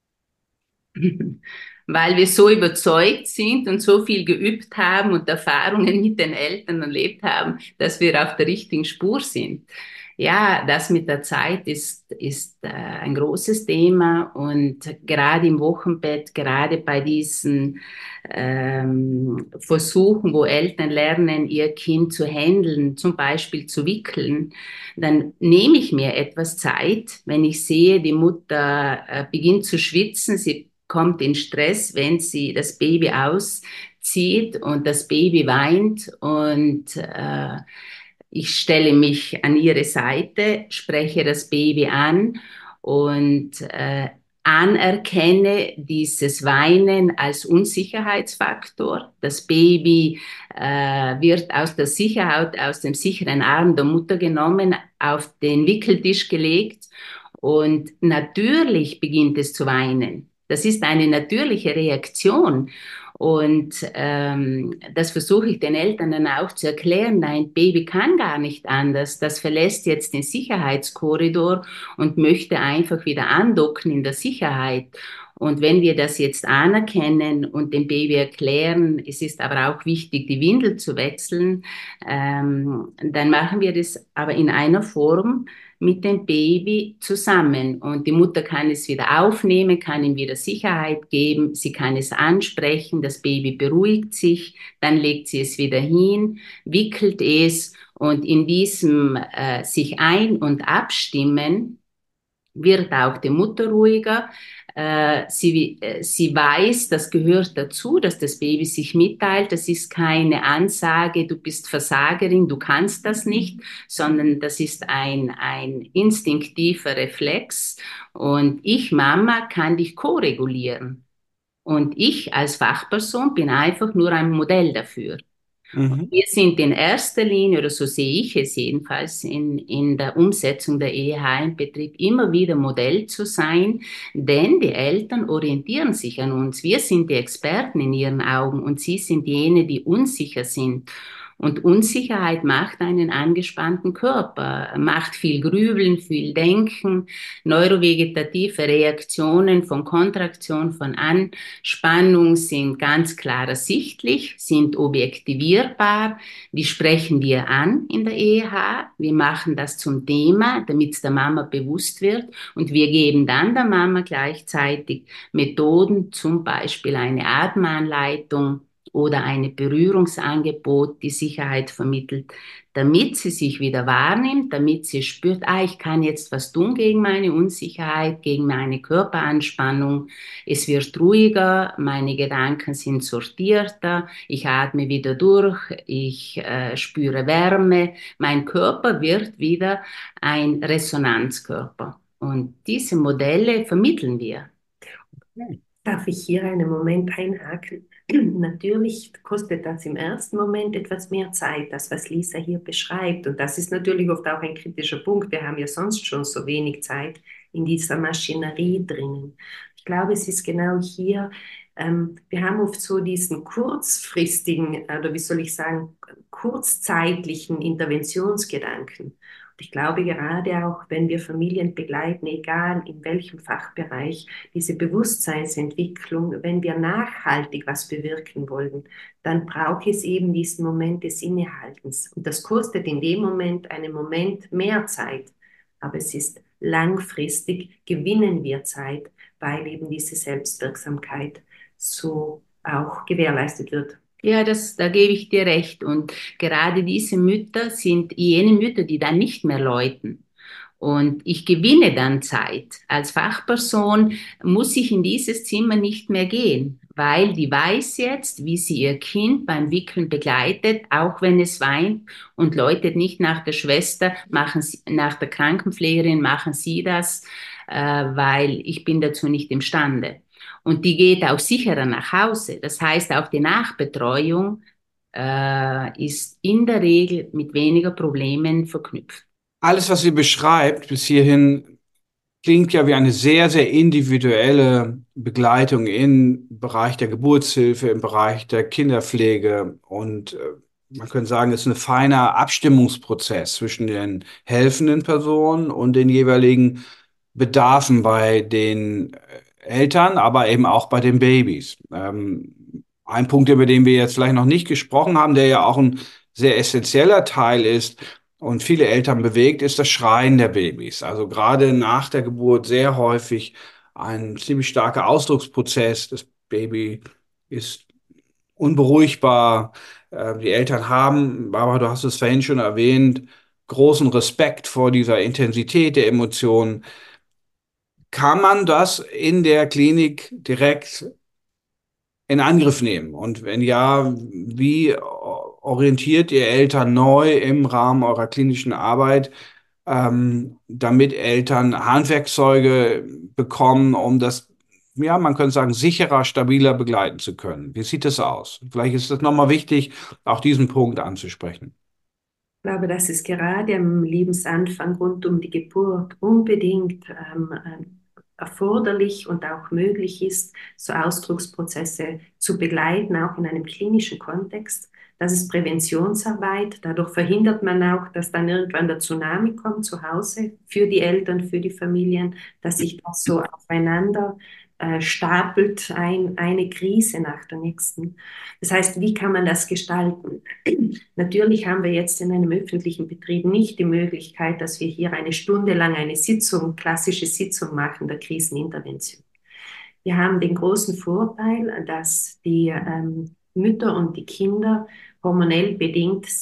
Weil wir so überzeugt sind und so viel geübt haben und Erfahrungen mit den Eltern erlebt haben, dass wir auf der richtigen Spur sind. Ja, das mit der Zeit ist, ist äh, ein großes Thema, und gerade im Wochenbett, gerade bei diesen ähm, Versuchen, wo Eltern lernen, ihr Kind zu handeln, zum Beispiel zu wickeln, dann nehme ich mir etwas Zeit, wenn ich sehe, die Mutter äh, beginnt zu schwitzen, sie kommt in Stress, wenn sie das Baby auszieht und das Baby weint, und äh, ich stelle mich an ihre Seite, spreche das Baby an und äh, anerkenne dieses Weinen als Unsicherheitsfaktor. Das Baby äh, wird aus der Sicherheit, aus dem sicheren Arm der Mutter genommen, auf den Wickeltisch gelegt, und natürlich beginnt es zu weinen. Das ist eine natürliche Reaktion. Und ähm, das versuche ich den Eltern dann auch zu erklären. Nein, Baby kann gar nicht anders. Das verlässt jetzt den Sicherheitskorridor und möchte einfach wieder andocken in der Sicherheit. Und wenn wir das jetzt anerkennen und dem Baby erklären, es ist aber auch wichtig, die Windel zu wechseln, ähm, dann machen wir das aber in einer Form mit dem Baby zusammen. Und die Mutter kann es wieder aufnehmen, kann ihm wieder Sicherheit geben, sie kann es ansprechen, das Baby beruhigt sich, dann legt sie es wieder hin, wickelt es, und in diesem äh, sich ein- und abstimmen wird auch die Mutter ruhiger. Äh, sie, äh, sie weiß, das gehört dazu, dass das Baby sich mitteilt. Das ist keine Ansage, du bist Versagerin, du kannst das nicht, sondern das ist ein, ein instinktiver Reflex. Und ich, Mama, kann dich ko-regulieren. Und ich als Fachperson bin einfach nur ein Modell dafür. Mhm. Wir sind in erster Linie, oder so sehe ich es jedenfalls, in, in der Umsetzung der E H im Betrieb immer wieder Modell zu sein, denn die Eltern orientieren sich an uns. Wir sind die Experten in ihren Augen und sie sind jene, die unsicher sind. Und Unsicherheit macht einen angespannten Körper, macht viel Grübeln, viel Denken, neurovegetative Reaktionen von Kontraktion, von Anspannung sind ganz klar ersichtlich, sind objektivierbar. Die sprechen wir an in der E H. Wir machen das zum Thema, damit es der Mama bewusst wird. Und wir geben dann der Mama gleichzeitig Methoden, zum Beispiel eine Atmenanleitung oder ein Berührungsangebot, die Sicherheit vermittelt, damit sie sich wieder wahrnimmt, damit sie spürt, ah, ich kann jetzt was tun gegen meine Unsicherheit, gegen meine Körperanspannung. Es wird ruhiger, meine Gedanken sind sortierter, ich atme wieder durch, ich äh, spüre Wärme, mein Körper wird wieder ein Resonanzkörper. Und diese Modelle vermitteln wir. Darf ich hier einen Moment einhaken? Natürlich kostet das im ersten Moment etwas mehr Zeit, das, was Lisa hier beschreibt. Und das ist natürlich oft auch ein kritischer Punkt. Wir haben ja sonst schon so wenig Zeit in dieser Maschinerie drinnen. Ich glaube, es ist genau hier, ähm, wir haben oft so diesen kurzfristigen, oder wie soll ich sagen, kurzzeitlichen Interventionsgedanken. Ich glaube, gerade auch, wenn wir Familien begleiten, egal in welchem Fachbereich, diese Bewusstseinsentwicklung, wenn wir nachhaltig was bewirken wollen, dann braucht es eben diesen Moment des Innehaltens. Und das kostet in dem Moment einen Moment mehr Zeit, aber es ist langfristig, gewinnen wir Zeit, weil eben diese Selbstwirksamkeit so auch gewährleistet wird. Ja, das, da gebe ich dir recht. Und gerade diese Mütter sind jene Mütter, die dann nicht mehr läuten. Und ich gewinne dann Zeit. Als Fachperson muss ich in dieses Zimmer nicht mehr gehen, weil die weiß jetzt, wie sie ihr Kind beim Wickeln begleitet, auch wenn es weint und läutet nicht nach der Schwester, machen sie, nach der Krankenpflegerin, machen sie das, äh, weil ich bin dazu nicht imstande. Und die geht auch sicherer nach Hause. Das heißt, auch die Nachbetreuung äh, ist in der Regel mit weniger Problemen verknüpft. Alles, was sie beschreibt bis hierhin, klingt ja wie eine sehr, sehr individuelle Begleitung im Bereich der Geburtshilfe, im Bereich der Kinderpflege. Und äh, man könnte sagen, es ist ein feiner Abstimmungsprozess zwischen den helfenden Personen und den jeweiligen Bedarfen bei den äh, Eltern, aber eben auch bei den Babys. Ähm, ein Punkt, über den wir jetzt vielleicht noch nicht gesprochen haben, der ja auch ein sehr essentieller Teil ist und viele Eltern bewegt, ist das Schreien der Babys. Also gerade nach der Geburt sehr häufig ein ziemlich starker Ausdrucksprozess. Das Baby ist unberuhigbar. Äh, Die Eltern haben, Barbara, du hast es vorhin schon erwähnt, großen Respekt vor dieser Intensität der Emotionen. Kann man das in der Klinik direkt in Angriff nehmen? Und wenn ja, wie orientiert ihr Eltern neu im Rahmen eurer klinischen Arbeit, ähm, damit Eltern Handwerkzeuge bekommen, um das, ja, man könnte sagen, sicherer, stabiler begleiten zu können? Wie sieht das aus? Vielleicht ist es nochmal wichtig, auch diesen Punkt anzusprechen. Ich glaube, dass es gerade am Lebensanfang rund um die Geburt unbedingt ähm, ähm, erforderlich und auch möglich ist, so Ausdrucksprozesse zu begleiten, auch in einem klinischen Kontext. Das ist Präventionsarbeit. Dadurch verhindert man auch, dass dann irgendwann der Tsunami kommt zu Hause für die Eltern, für die Familien, dass sich das so aufeinander äh, stapelt, ein, eine Krise nach der nächsten. Das heißt, wie kann man das gestalten? Natürlich haben wir jetzt in einem öffentlichen Betrieb nicht die Möglichkeit, dass wir hier eine Stunde lang eine Sitzung, klassische Sitzung machen der Krisenintervention. Wir haben den großen Vorteil, dass die ähm, Mütter und die Kinder hormonell bedingt sehr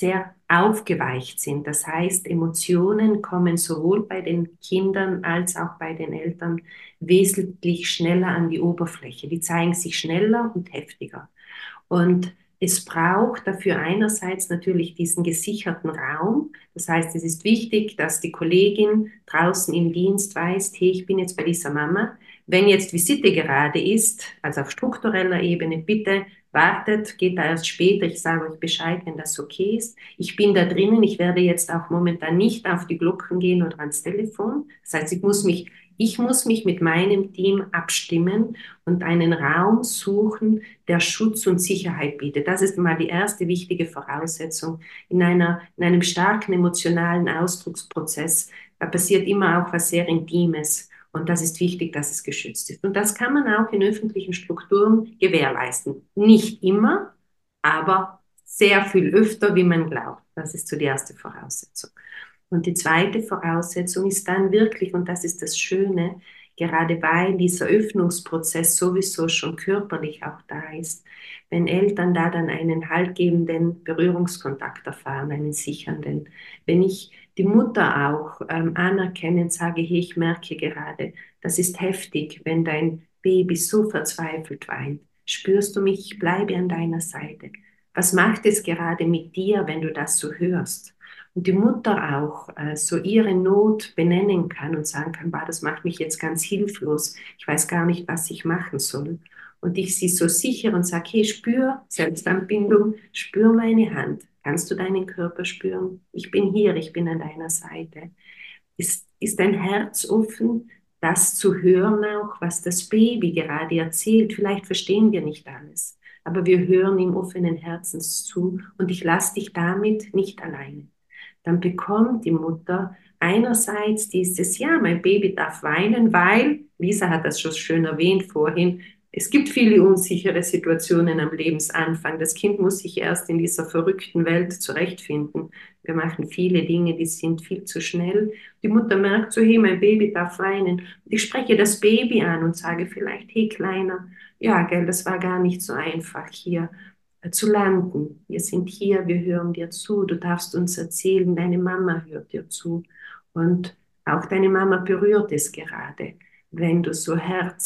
aufgeweicht sind. Das heißt, Emotionen kommen sowohl bei den Kindern als auch bei den Eltern wesentlich schneller an die Oberfläche. Die zeigen sich schneller und heftiger. Und es braucht dafür einerseits natürlich diesen gesicherten Raum. Das heißt, es ist wichtig, dass die Kollegin draußen im Dienst weiß, hey, ich bin jetzt bei dieser Mama. Wenn jetzt Visite gerade ist, also auf struktureller Ebene, bitte wartet, geht da erst später. Ich sage euch Bescheid, wenn das okay ist. Ich bin da drinnen. Ich werde jetzt auch momentan nicht auf die Glocken gehen oder ans Telefon. Das heißt, ich muss mich, ich muss mich mit meinem Team abstimmen und einen Raum suchen, der Schutz und Sicherheit bietet. Das ist mal die erste wichtige Voraussetzung. In einer, in einem starken emotionalen Ausdrucksprozess, da passiert immer auch was sehr Intimes. Und das ist wichtig, dass es geschützt ist. Und das kann man auch in öffentlichen Strukturen gewährleisten. Nicht immer, aber sehr viel öfter, wie man glaubt. Das ist so die erste Voraussetzung. Und die zweite Voraussetzung ist dann wirklich, und das ist das Schöne, gerade weil dieser Öffnungsprozess sowieso schon körperlich auch da ist, wenn Eltern da dann einen haltgebenden Berührungskontakt erfahren, einen sichernden, wenn ich die Mutter auch ähm, anerkennend sage, hey, ich merke gerade, das ist heftig, wenn dein Baby so verzweifelt weint. Spürst du mich, ich bleibe an deiner Seite. Was macht es gerade mit dir, wenn du das so hörst? Und die Mutter auch äh, so ihre Not benennen kann und sagen kann, bah, das macht mich jetzt ganz hilflos, ich weiß gar nicht, was ich machen soll. Und ich sie so sicher und sage, hey, spür Selbstanbindung, spür meine Hand. Kannst du deinen Körper spüren? Ich bin hier, ich bin an deiner Seite. Ist, ist dein Herz offen, das zu hören auch, was das Baby gerade erzählt? Vielleicht verstehen wir nicht alles, aber wir hören ihm offenen Herzens zu und ich lasse dich damit nicht alleine. Dann bekommt die Mutter einerseits dieses, ja, mein Baby darf weinen, weil, Lisa hat das schon schön erwähnt vorhin, es gibt viele unsichere Situationen am Lebensanfang. Das Kind muss sich erst in dieser verrückten Welt zurechtfinden. Wir machen viele Dinge, die sind viel zu schnell. Die Mutter merkt so, hey, mein Baby darf weinen. Und ich spreche das Baby an und sage vielleicht, hey, Kleiner, ja, gell, das war gar nicht so einfach hier zu landen. Wir sind hier, wir hören dir zu, du darfst uns erzählen, deine Mama hört dir zu. Und auch deine Mama berührt es gerade, wenn du so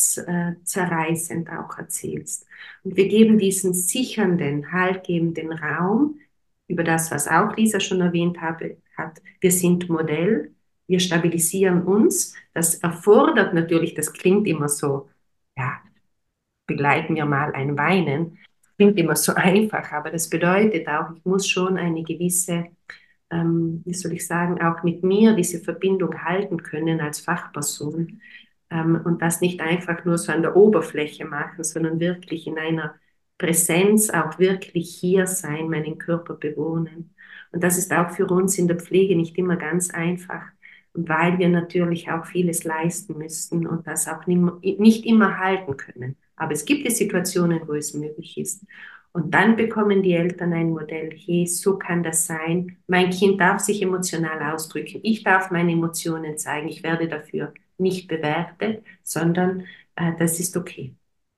herzzerreißend auch erzählst. Und wir geben diesen sichernden, haltgebenden Raum über das, was auch Lisa schon erwähnt habe, hat. Wir sind Modell, wir stabilisieren uns. Das erfordert natürlich, das klingt immer so, ja, begleiten wir mal ein Weinen. Klingt immer so einfach, aber das bedeutet auch, ich muss schon eine gewisse, ähm, wie soll ich sagen, auch mit mir diese Verbindung halten können als Fachperson ähm, und das nicht einfach nur so an der Oberfläche machen, sondern wirklich in einer Präsenz auch wirklich hier sein, meinen Körper bewohnen. Und das ist auch für uns in der Pflege nicht immer ganz einfach, weil wir natürlich auch vieles leisten müssten und das auch nicht immer halten können. Aber es gibt die Situationen, wo es möglich ist. Und dann bekommen die Eltern ein Modell, hey, so kann das sein. Mein Kind darf sich emotional ausdrücken. Ich darf meine Emotionen zeigen. Ich werde dafür nicht bewertet, sondern äh, das ist okay.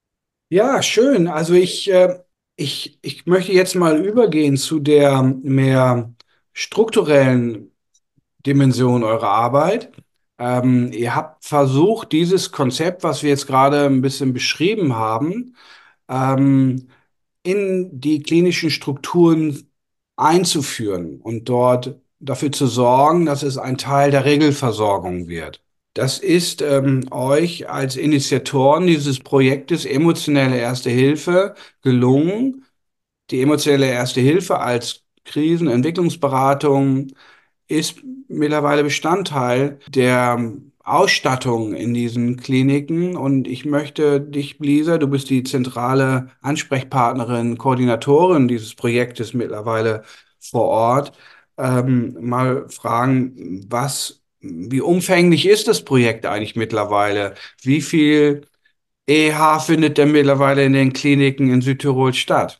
Ja, schön. Also ich, äh, ich, ich möchte jetzt mal übergehen zu der mehr strukturellen Dimension eurer Arbeit. Ähm, ihr habt versucht, dieses Konzept, was wir jetzt gerade ein bisschen beschrieben haben, ähm, in die klinischen Strukturen einzuführen und dort dafür zu sorgen, dass es ein Teil der Regelversorgung wird. Das ist ähm, euch als Initiatoren dieses Projektes Emotionelle Erste Hilfe gelungen. Die emotionelle Erste Hilfe als Krisenentwicklungsberatung ist mittlerweile Bestandteil der Ausstattung in diesen Kliniken. Und ich möchte dich, Lisa, du bist die zentrale Ansprechpartnerin, Koordinatorin dieses Projektes mittlerweile vor Ort, ähm, mal fragen, was, wie umfänglich ist das Projekt eigentlich mittlerweile? Wie viel E H findet denn mittlerweile in den Kliniken in Südtirol statt?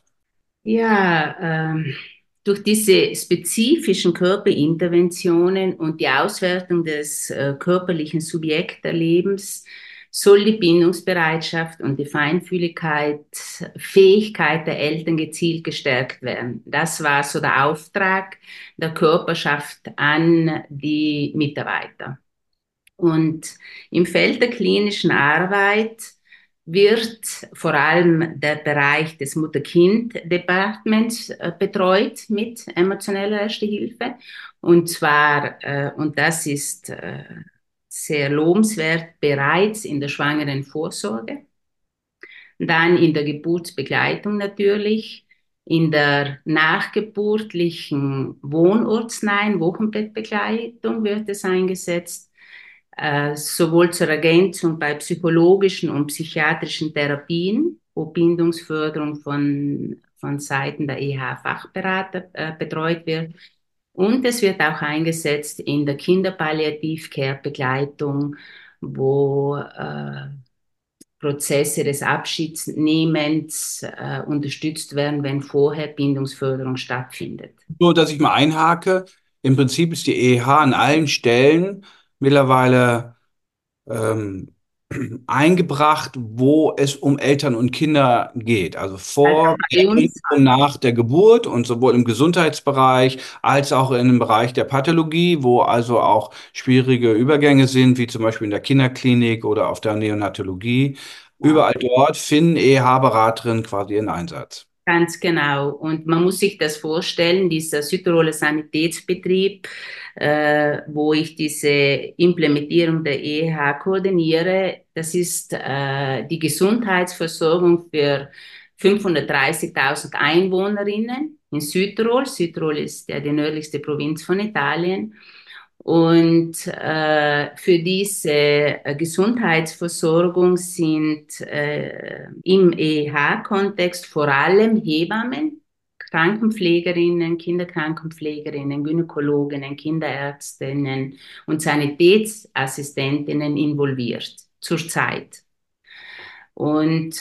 Ja, ähm, durch diese spezifischen Körperinterventionen und die Auswertung des äh, körperlichen Subjekterlebens soll die Bindungsbereitschaft und die Feinfühligkeit, Fähigkeit der Eltern gezielt gestärkt werden. Das war so der Auftrag der Körperschaft an die Mitarbeiter. Und im Feld der klinischen Arbeit wird vor allem der Bereich des Mutter-Kind-Departments äh, betreut mit emotioneller Erste Hilfe. Und zwar, äh, und das ist äh, sehr lobenswert, bereits in der schwangeren Vorsorge, dann in der Geburtsbegleitung natürlich, in der nachgeburtlichen wohnortsnahen Wochenbettbegleitung wird es eingesetzt, äh, sowohl zur Ergänzung bei psychologischen und psychiatrischen Therapien, wo Bindungsförderung von, von Seiten der E H-Fachberater äh, betreut wird. Und es wird auch eingesetzt in der Kinderpalliativ-Care-Begleitung, wo äh, Prozesse des Abschiedsnehmens äh, unterstützt werden, wenn vorher Bindungsförderung stattfindet. Nur, dass ich mal einhake, im Prinzip ist die E H an allen Stellen mittlerweile ähm, eingebracht, wo es um Eltern und Kinder geht. Also Also vor, bei während uns und nach der Geburt und sowohl im Gesundheitsbereich als auch in dem Bereich der Pathologie, wo also auch schwierige Übergänge sind, wie zum Beispiel in der Kinderklinik oder auf der Neonatologie. Überall dort finden E H-Beraterinnen quasi ihren Einsatz. ganz genau. Und man muss sich das vorstellen, dieser Südtiroler Sanitätsbetrieb, äh, wo ich diese Implementierung der E H koordiniere, das ist äh, die Gesundheitsversorgung für fünfhundertdreißigtausend Einwohnerinnen in Südtirol. Südtirol ist ja die nördlichste Provinz von Italien. Und äh, für diese äh, Gesundheitsversorgung sind äh, im E H-Kontext vor allem Hebammen, Krankenpflegerinnen, Kinderkrankenpflegerinnen, Gynäkologinnen, Kinderärztinnen und Sanitätsassistentinnen involviert zurzeit. Und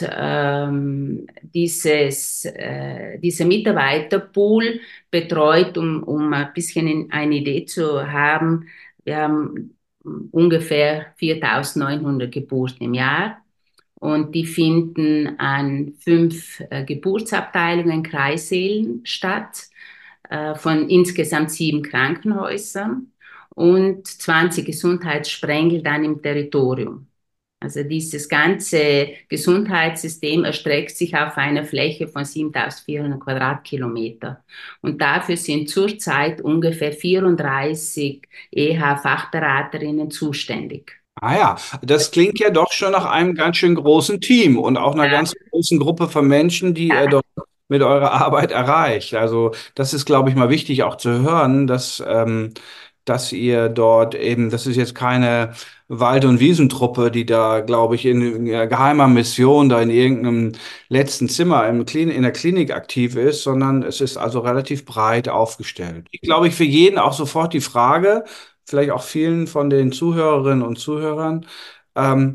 ähm, dieses, äh, dieser Mitarbeiterpool betreut, um, um ein bisschen in, eine Idee zu haben, wir haben ungefähr viertausendneunhundert Geburten im Jahr und die finden an fünf äh, Geburtsabteilungen, Kreissälen statt, äh, von insgesamt sieben Krankenhäusern und zwanzig Gesundheitssprengel dann im Territorium. Also dieses ganze Gesundheitssystem erstreckt sich auf einer Fläche von siebentausendvierhundert Quadratkilometer. Und dafür sind zurzeit ungefähr vierunddreißig E H-Fachberaterinnen zuständig. Ah ja, das klingt ja doch schon nach einem ganz schön großen Team und auch einer ganz großen Gruppe von Menschen, die ihr dort mit eurer Arbeit erreicht. Also das ist, glaube ich, mal wichtig auch zu hören, dass, ähm, dass ihr dort eben, das ist jetzt keine Wald- und Wiesentruppe, die da, glaube ich, in, in geheimer Mission da in irgendeinem letzten Zimmer im Klin in der Klinik aktiv ist, sondern es ist also relativ breit aufgestellt. Ich glaube, ich für jeden auch sofort die Frage, vielleicht auch vielen von den Zuhörerinnen und Zuhörern. Ähm,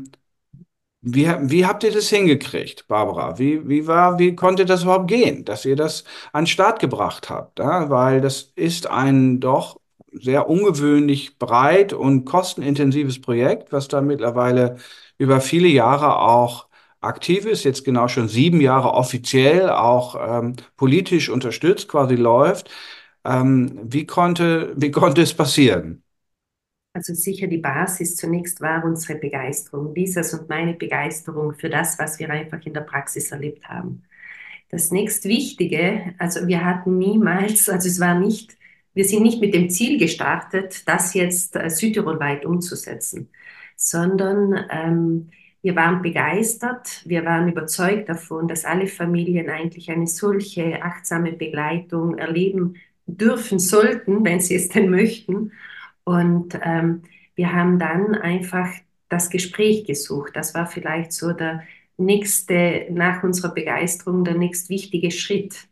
wie, wie habt ihr das hingekriegt, Barbara? Wie, wie war, wie konnte das überhaupt gehen, dass ihr das an den Start gebracht habt? Ja? Weil das ist ein doch sehr ungewöhnlich breit und kostenintensives Projekt, was da mittlerweile über viele Jahre auch aktiv ist, jetzt genau schon sieben Jahre offiziell auch ähm, politisch unterstützt quasi läuft. Ähm, wie konnte, wie konnte es passieren? Also sicher die Basis zunächst war unsere Begeisterung, Lisas und meine Begeisterung für das, was wir einfach in der Praxis erlebt haben. Das nächstwichtige, also wir hatten niemals, also es war nicht, wir sind nicht mit dem Ziel gestartet, das jetzt äh, südtirolweit umzusetzen, sondern ähm, wir waren begeistert, wir waren überzeugt davon, dass alle Familien eigentlich eine solche achtsame Begleitung erleben dürfen sollten, wenn sie es denn möchten. Und ähm, wir haben dann einfach das Gespräch gesucht. Das war vielleicht so der nächste, nach unserer Begeisterung, der nächst wichtige Schritt.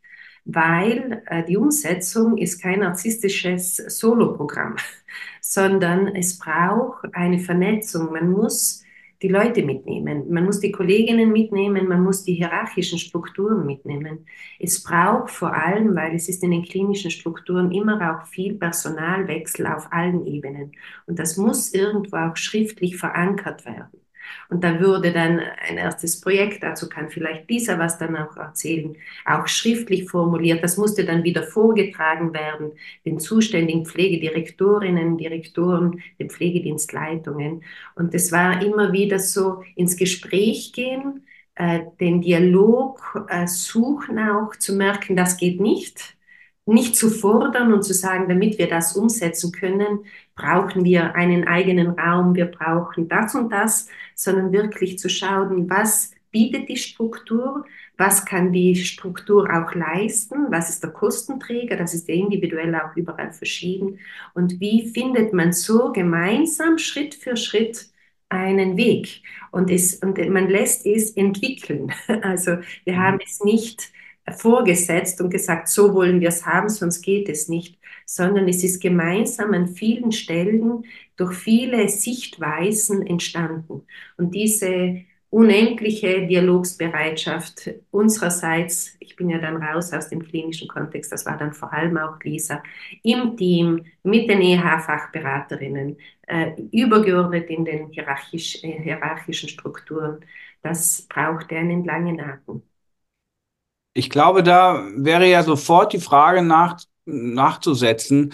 Weil äh, die Umsetzung ist kein narzisstisches Soloprogramm, sondern es braucht eine Vernetzung. Man muss die Leute mitnehmen, man muss die Kolleginnen mitnehmen, man muss die hierarchischen Strukturen mitnehmen. Es braucht vor allem, weil es ist in den klinischen Strukturen immer auch viel Personalwechsel auf allen Ebenen. Und das muss irgendwo auch schriftlich verankert werden. Und da würde dann ein erstes Projekt, dazu kann vielleicht Lisa was dann auch erzählen, auch schriftlich formuliert. Das musste dann wieder vorgetragen werden, den zuständigen Pflegedirektorinnen, Direktoren, den Pflegedienstleitungen. Und es war immer wieder so ins Gespräch gehen, äh, den Dialog äh, suchen auch, zu merken, das geht nicht. Nicht zu fordern und zu sagen, damit wir das umsetzen können, brauchen wir einen eigenen Raum, wir brauchen das und das, sondern wirklich zu schauen, was bietet die Struktur, was kann die Struktur auch leisten, was ist der Kostenträger, das ist ja individuell auch überall verschieden und wie findet man so gemeinsam Schritt für Schritt einen Weg und, es, und man lässt es entwickeln. Also wir haben es nicht vorgesetzt und gesagt, so wollen wir es haben, sonst geht es nicht, sondern es ist gemeinsam an vielen Stellen durch viele Sichtweisen entstanden. Und diese unendliche Dialogsbereitschaft unsererseits, ich bin ja dann raus aus dem klinischen Kontext, das war dann vor allem auch Lisa, im Team mit den E H-Fachberaterinnen, äh, übergeordnet in den hierarchisch, äh, hierarchischen Strukturen, das brauchte einen langen Atem. Ich glaube, da wäre ja sofort die Frage nach, nachzusetzen,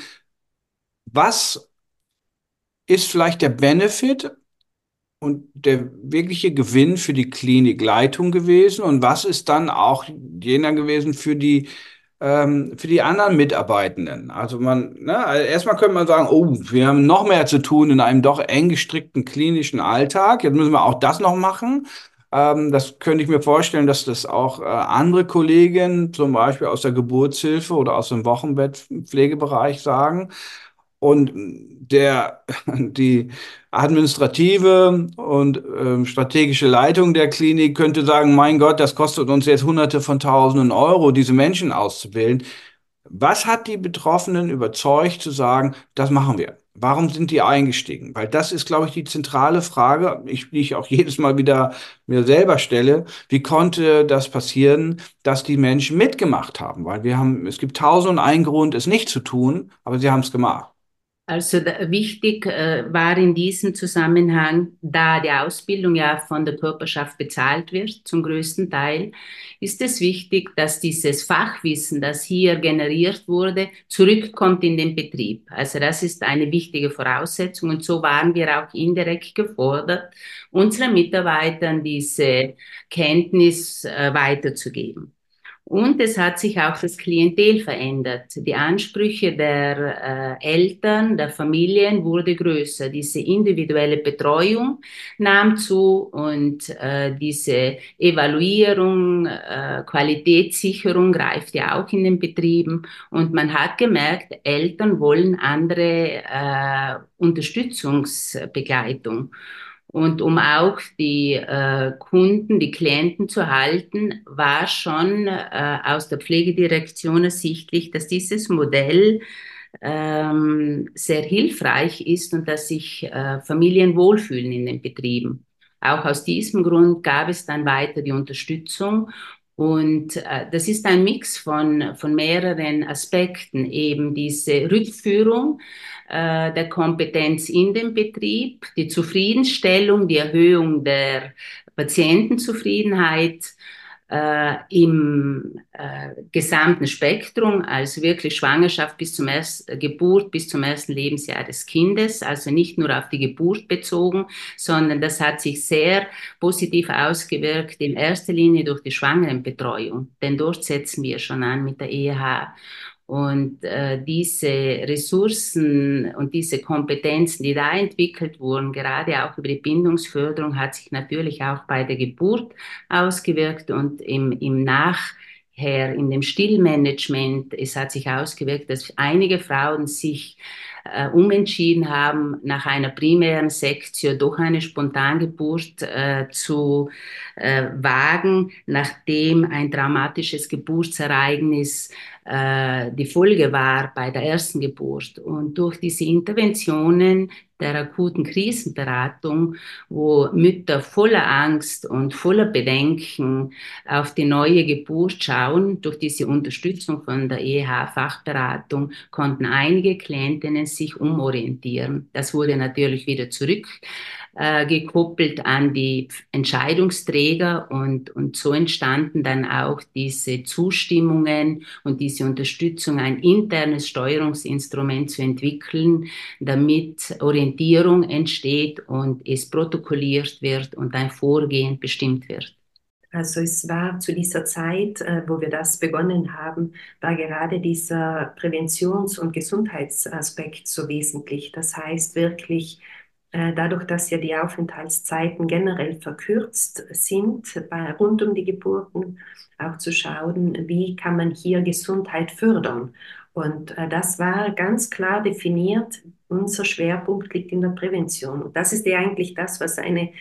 was ist vielleicht der Benefit und der wirkliche Gewinn für die Klinikleitung gewesen und was ist dann auch jener gewesen für die ähm, für die anderen Mitarbeitenden? Also man, ne, also erstmal könnte man sagen, oh, wir haben noch mehr zu tun in einem doch eng gestrickten klinischen Alltag. Jetzt müssen wir auch das noch machen. Ähm, das könnte ich mir vorstellen, dass das auch äh, andere Kollegen, zum Beispiel aus der Geburtshilfe oder aus dem Wochenbettpflegebereich sagen. Und der, die administrative und ähm, strategische Leitung der Klinik könnte sagen, mein Gott, das kostet uns jetzt Hunderte von Tausenden Euro, diese Menschen auszubilden. Was hat die Betroffenen überzeugt zu sagen, das machen wir? Warum sind die eingestiegen? Weil das ist, glaube ich, die zentrale Frage, ich, die ich auch jedes Mal wieder mir selber stelle. Wie konnte das passieren, dass die Menschen mitgemacht haben? Weil wir haben, es gibt tausend und einen Grund, es nicht zu tun, aber sie haben es gemacht. Also da, wichtig äh, war in diesem Zusammenhang, da die Ausbildung ja von der Körperschaft bezahlt wird, zum größten Teil, ist es wichtig, dass dieses Fachwissen, das hier generiert wurde, zurückkommt in den Betrieb. Also das ist eine wichtige Voraussetzung und so waren wir auch indirekt gefordert, unseren Mitarbeitern diese Kenntnis äh, weiterzugeben. Und es hat sich auch das Klientel verändert. Die Ansprüche der äh, Eltern, der Familien wurde größer. Diese individuelle Betreuung nahm zu und äh, diese Evaluierung, äh, Qualitätssicherung greift ja auch in den Betrieben. Und man hat gemerkt, Eltern wollen andere äh, Unterstützungsbegleitung. Und um auch die äh, Kunden, die Klienten zu halten, war schon äh, aus der Pflegedirektion ersichtlich, dass dieses Modell ähm, sehr hilfreich ist und dass sich äh, Familien wohlfühlen in den Betrieben. Auch aus diesem Grund gab es dann weiter die Unterstützung. Und äh, das ist ein Mix von, von mehreren Aspekten, eben diese Rückführung äh, der Kompetenz in den Betrieb, die Zufriedenstellung, die Erhöhung der Patientenzufriedenheit äh, im äh, gesamten Spektrum, also wirklich Schwangerschaft bis zum ersten, Geburt bis zum ersten Lebensjahr des Kindes, also nicht nur auf die Geburt bezogen, sondern das hat sich sehr positiv ausgewirkt, in erster Linie durch die Schwangerenbetreuung, denn dort setzen wir schon an mit der E H. Und äh, diese Ressourcen und diese Kompetenzen, die da entwickelt wurden, gerade auch über die Bindungsförderung, hat sich natürlich auch bei der Geburt ausgewirkt und im, im Nachher, in dem Stillmanagement, es hat sich ausgewirkt, dass einige Frauen sich äh, umentschieden haben, nach einer primären Sektio doch eine Spontangeburt äh, zu äh, wagen, nachdem ein dramatisches Geburtsereignis äh, die Folge war bei der ersten Geburt. Und durch diese Interventionen der akuten Krisenberatung, wo Mütter voller Angst und voller Bedenken auf die neue Geburt schauen, durch diese Unterstützung von der E H-Fachberatung konnten einige Klientinnen sich umorientieren. Das wurde natürlich wieder zurück äh, gekoppelt an die Entscheidungsträger und, und so entstanden dann auch diese Zustimmungen und diese Unterstützung, ein internes Steuerungsinstrument zu entwickeln, damit Orientierung entsteht und es protokolliert wird und ein Vorgehen bestimmt wird. Also es war zu dieser Zeit, äh, wo wir das begonnen haben, war gerade dieser Präventions- und Gesundheitsaspekt so wesentlich. Das heißt wirklich, äh, dadurch, dass ja die Aufenthaltszeiten generell verkürzt sind, bei, rund um die Geburten, auch zu schauen, wie kann man hier Gesundheit fördern. Und äh, das war ganz klar definiert. Unser Schwerpunkt liegt in der Prävention. Und das ist ja eigentlich das, was eine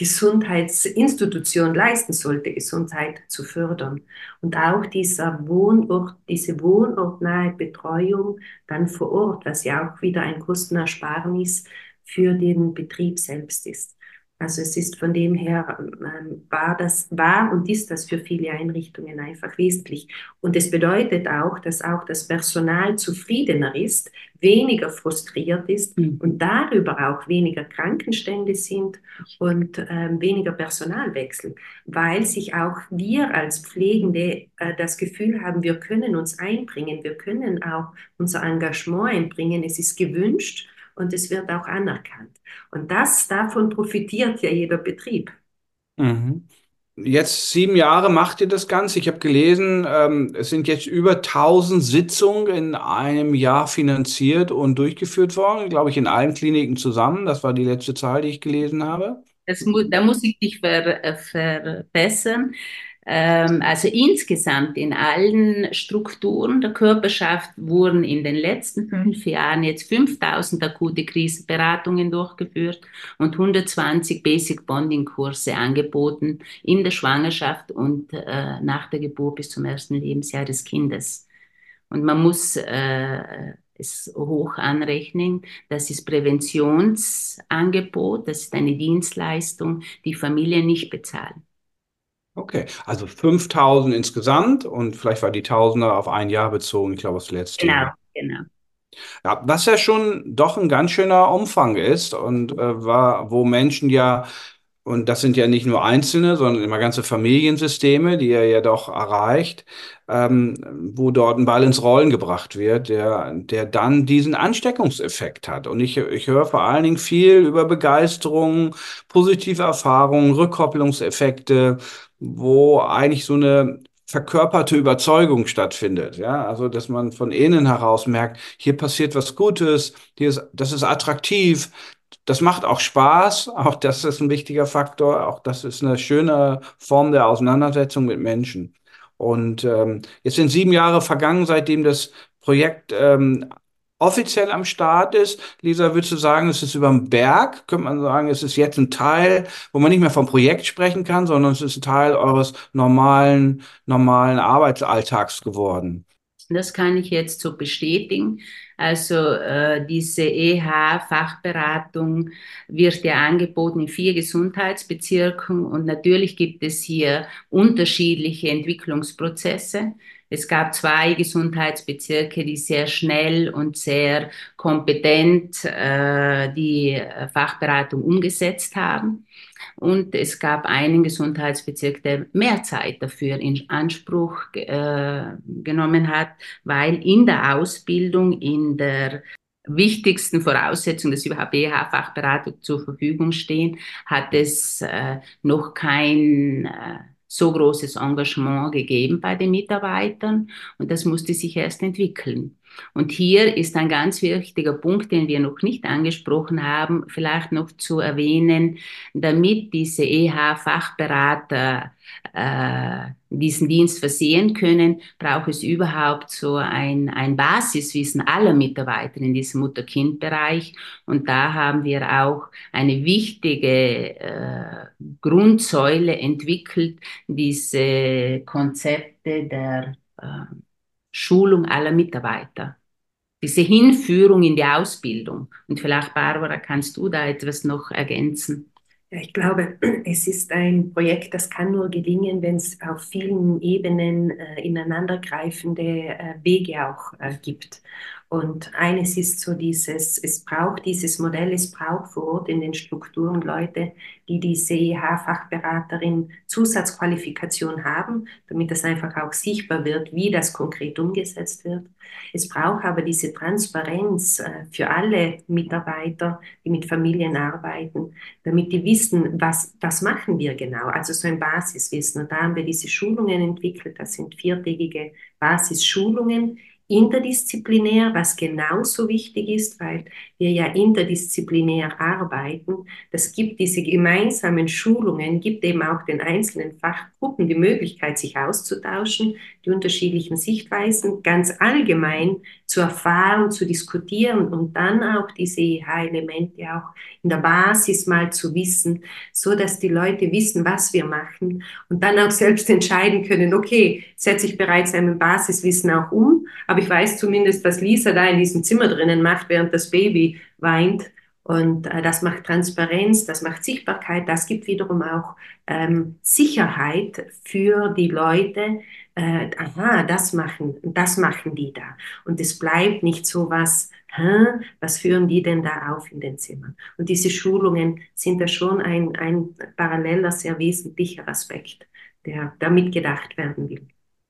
Gesundheitsinstitution leisten sollte, Gesundheit zu fördern. Und auch dieser Wohnort, diese wohnortnahe Betreuung dann vor Ort, was ja auch wieder ein Kostenersparnis für den Betrieb selbst ist. Also es ist von dem her, ähm, war das, war und ist das für viele Einrichtungen einfach wesentlich. Und es bedeutet auch, dass auch das Personal zufriedener ist, weniger frustriert ist Mhm. und darüber auch weniger Krankenstände sind und ähm, weniger Personalwechsel, weil sich auch wir als Pflegende äh, das Gefühl haben, wir können uns einbringen, wir können auch unser Engagement einbringen, es ist gewünscht und es wird auch anerkannt. Und das, davon profitiert ja jeder Betrieb. Mhm. Jetzt sieben Jahre macht ihr das Ganze. Ich habe gelesen, ähm, es sind jetzt über tausend Sitzungen in einem Jahr finanziert und durchgeführt worden, glaube ich, in allen Kliniken zusammen. Das war die letzte Zahl, die ich gelesen habe. Das mu da muss ich dich ver äh, verbessern. Ähm, also insgesamt in allen Strukturen der Körperschaft wurden in den letzten fünf Jahren jetzt fünftausend akute Krisenberatungen durchgeführt und hundertzwanzig Basic Bonding Kurse angeboten in der Schwangerschaft und äh, nach der Geburt bis zum ersten Lebensjahr des Kindes. Und man muss äh, es hoch anrechnen. Das ist Präventionsangebot, das ist eine Dienstleistung, die Familien nicht bezahlen. Okay, also fünftausend insgesamt und vielleicht war die Tausender auf ein Jahr bezogen, ich glaube, das letzte Genau, Jahr. genau. Ja, was ja schon doch ein ganz schöner Umfang ist und äh, war, wo Menschen ja, und das sind ja nicht nur Einzelne, sondern immer ganze Familiensysteme, die er ja doch erreicht, ähm, wo dort ein Ball ins Rollen gebracht wird, der, der dann diesen Ansteckungseffekt hat. Und ich, ich höre vor allen Dingen viel über Begeisterung, positive Erfahrungen, Rückkopplungseffekte, wo eigentlich so eine verkörperte Überzeugung stattfindet. Ja, also, dass man von innen heraus merkt, hier passiert was Gutes, hier ist, das ist attraktiv, das macht auch Spaß, auch das ist ein wichtiger Faktor, auch das ist eine schöne Form der Auseinandersetzung mit Menschen. Und ähm, jetzt sind sieben Jahre vergangen, seitdem das Projekt ähm, offiziell am Start ist. Lisa, würdest du sagen, es ist über den Berg? Könnte man sagen, es ist jetzt ein Teil, wo man nicht mehr vom Projekt sprechen kann, sondern es ist ein Teil eures normalen, normalen Arbeitsalltags geworden? Das kann ich jetzt so bestätigen. Also äh, diese E H-Fachberatung wird ja angeboten in vier Gesundheitsbezirken und natürlich gibt es hier unterschiedliche Entwicklungsprozesse. Es gab zwei Gesundheitsbezirke, die sehr schnell und sehr kompetent äh, die äh, Fachberatung umgesetzt haben. Und es gab einen Gesundheitsbezirk, der mehr Zeit dafür in Anspruch äh, genommen hat, weil in der Ausbildung, in der wichtigsten Voraussetzung, dass überhaupt E H-Fachberatung zur Verfügung stehen, hat es äh, noch kein äh, so großes Engagement gegeben bei den Mitarbeitern und das musste sich erst entwickeln. Und hier ist ein ganz wichtiger Punkt, den wir noch nicht angesprochen haben, vielleicht noch zu erwähnen, damit diese E H-Fachberater äh, diesen Dienst versehen können, braucht es überhaupt so ein, ein Basiswissen aller Mitarbeiter in diesem Mutter-Kind-Bereich. Und da haben wir auch eine wichtige äh, Grundsäule entwickelt, diese Konzepte der äh, Schulung aller Mitarbeiter. Diese Hinführung in die Ausbildung. Und vielleicht, Barbara, kannst du da etwas noch ergänzen? Ja, ich glaube, es ist ein Projekt, das kann nur gelingen, wenn es auf vielen Ebenen äh, ineinandergreifende äh, Wege auch äh, gibt. Und eines ist so dieses, es braucht dieses Modell, es braucht vor Ort in den Strukturen Leute, die diese E H-Fachberaterin Zusatzqualifikation haben, damit das einfach auch sichtbar wird, wie das konkret umgesetzt wird. Es braucht aber diese Transparenz äh, für alle Mitarbeiter, die mit Familien arbeiten, damit die wissen, was, was machen wir genau. Also so ein Basiswissen. Und da haben wir diese Schulungen entwickelt. Das sind viertägige Basisschulungen, interdisziplinär, was genauso wichtig ist, weil wir ja interdisziplinär arbeiten. Das gibt diese gemeinsamen Schulungen, gibt eben auch den einzelnen Fachgruppen die Möglichkeit, sich auszutauschen, die unterschiedlichen Sichtweisen ganz allgemein zu erfahren, zu diskutieren und dann auch diese E H-Elemente auch in der Basis mal zu wissen, so dass die Leute wissen, was wir machen und dann auch selbst entscheiden können, okay, setze ich bereits ein Basiswissen auch um, aber ich weiß zumindest, was Lisa da in diesem Zimmer drinnen macht, während das Baby weint. Und äh, das macht Transparenz, das macht Sichtbarkeit, das gibt wiederum auch ähm, Sicherheit für die Leute. Äh, aha, das machen, das machen die da. Und es bleibt nicht so was, hä, was führen die denn da auf in den Zimmern? Und diese Schulungen sind da schon ein, ein paralleler, sehr wesentlicher Aspekt, der da mitgedacht werden will.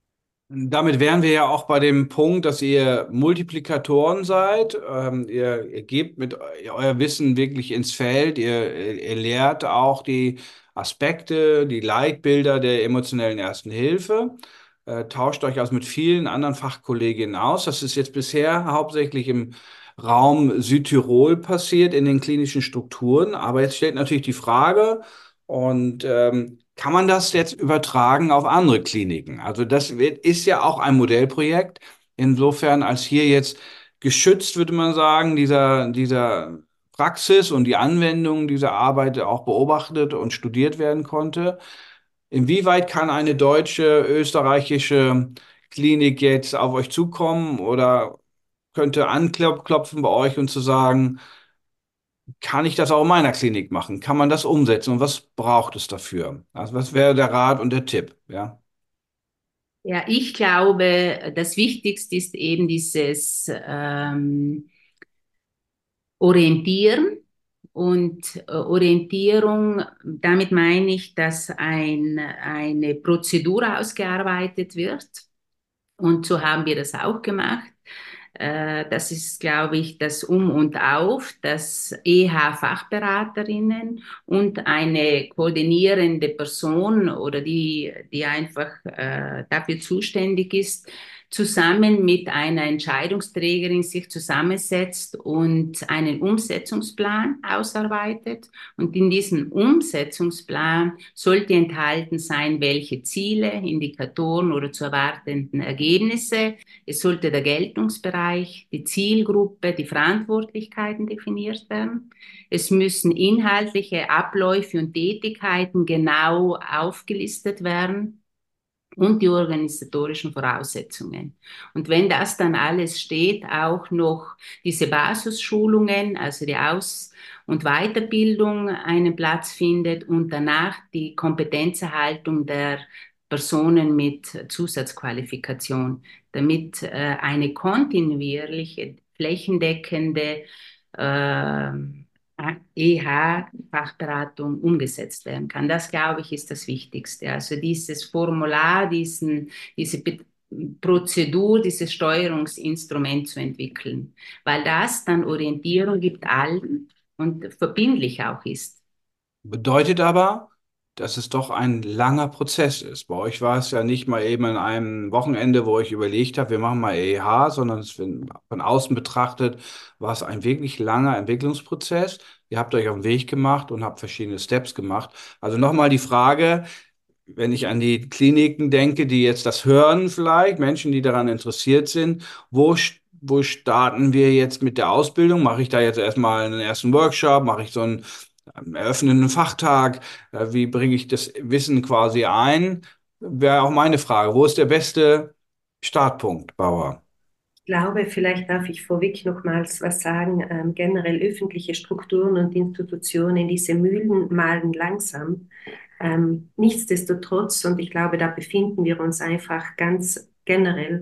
Damit wären wir ja auch bei dem Punkt, dass ihr Multiplikatoren seid. Ähm, ihr, ihr gebt mit eu euer Wissen wirklich ins Feld. Ihr, ihr lehrt auch die Aspekte, die Leitbilder der emotionellen Ersten Hilfe. Äh, tauscht euch also mit vielen anderen Fachkolleginnen aus. Das ist jetzt bisher hauptsächlich im Raum Südtirol passiert, in den klinischen Strukturen. Aber jetzt stellt natürlich die Frage, und ähm, kann man das jetzt übertragen auf andere Kliniken? Also das wird, ist ja auch ein Modellprojekt. Insofern als hier jetzt geschützt, würde man sagen, dieser, dieser Praxis und die Anwendung dieser Arbeit auch beobachtet und studiert werden konnte. Inwieweit kann eine deutsche, österreichische Klinik jetzt auf euch zukommen oder könnte anklopfen bei euch und zu sagen, kann ich das auch in meiner Klinik machen? Kann man das umsetzen? Und was braucht es dafür? Also was wäre der Rat und der Tipp? Ja. Ja, ich glaube, das Wichtigste ist eben dieses ähm, Orientieren. Und äh, Orientierung, damit meine ich, dass ein, eine Prozedur ausgearbeitet wird. Und so haben wir das auch gemacht. Äh, Das ist, glaube ich, das Um und Auf, dass E H-Fachberaterinnen und eine koordinierende Person oder die, die einfach äh, dafür zuständig ist, zusammen mit einer Entscheidungsträgerin sich zusammensetzt und einen Umsetzungsplan ausarbeitet. Und in diesem Umsetzungsplan sollte enthalten sein, welche Ziele, Indikatoren oder zu erwartenden Ergebnisse. Es sollte der Geltungsbereich, die Zielgruppe, die Verantwortlichkeiten definiert werden. Es müssen inhaltliche Abläufe und Tätigkeiten genau aufgelistet werden und die organisatorischen Voraussetzungen. Und wenn das dann alles steht, auch noch diese Basisschulungen, also die Aus- und Weiterbildung einen Platz findet und danach die Kompetenzerhaltung der Personen mit Zusatzqualifikation, damit äh, eine kontinuierliche, flächendeckende äh, E H-Fachberatung umgesetzt werden kann. Das, glaube ich, ist das Wichtigste. Also dieses Formular, diesen, diese Be Prozedur, dieses Steuerungsinstrument zu entwickeln, weil das dann Orientierung gibt allen und verbindlich auch ist. Bedeutet aber, dass es doch ein langer Prozess ist. Bei euch war es ja nicht mal eben an einem Wochenende, wo ich überlegt habe, wir machen mal E H, sondern es, wenn- von außen betrachtet war es ein wirklich langer Entwicklungsprozess. Ihr habt euch auf den Weg gemacht und habt verschiedene Steps gemacht. Also nochmal die Frage, wenn ich an die Kliniken denke, die jetzt das hören vielleicht, Menschen, die daran interessiert sind, wo, st- wo starten wir jetzt mit der Ausbildung? Mache ich da jetzt erstmal einen ersten Workshop? Mache ich so einen ähm, eröffnenden Fachtag? Äh, Wie bringe ich das Wissen quasi ein? Wäre auch meine Frage. Wo ist der beste Startpunkt, Bauer? Ich glaube, vielleicht darf ich vorweg nochmals was sagen. Ähm, generell öffentliche Strukturen und Institutionen, diese Mühlen malen langsam. Ähm, nichtsdestotrotz, und ich glaube, da befinden wir uns einfach ganz generell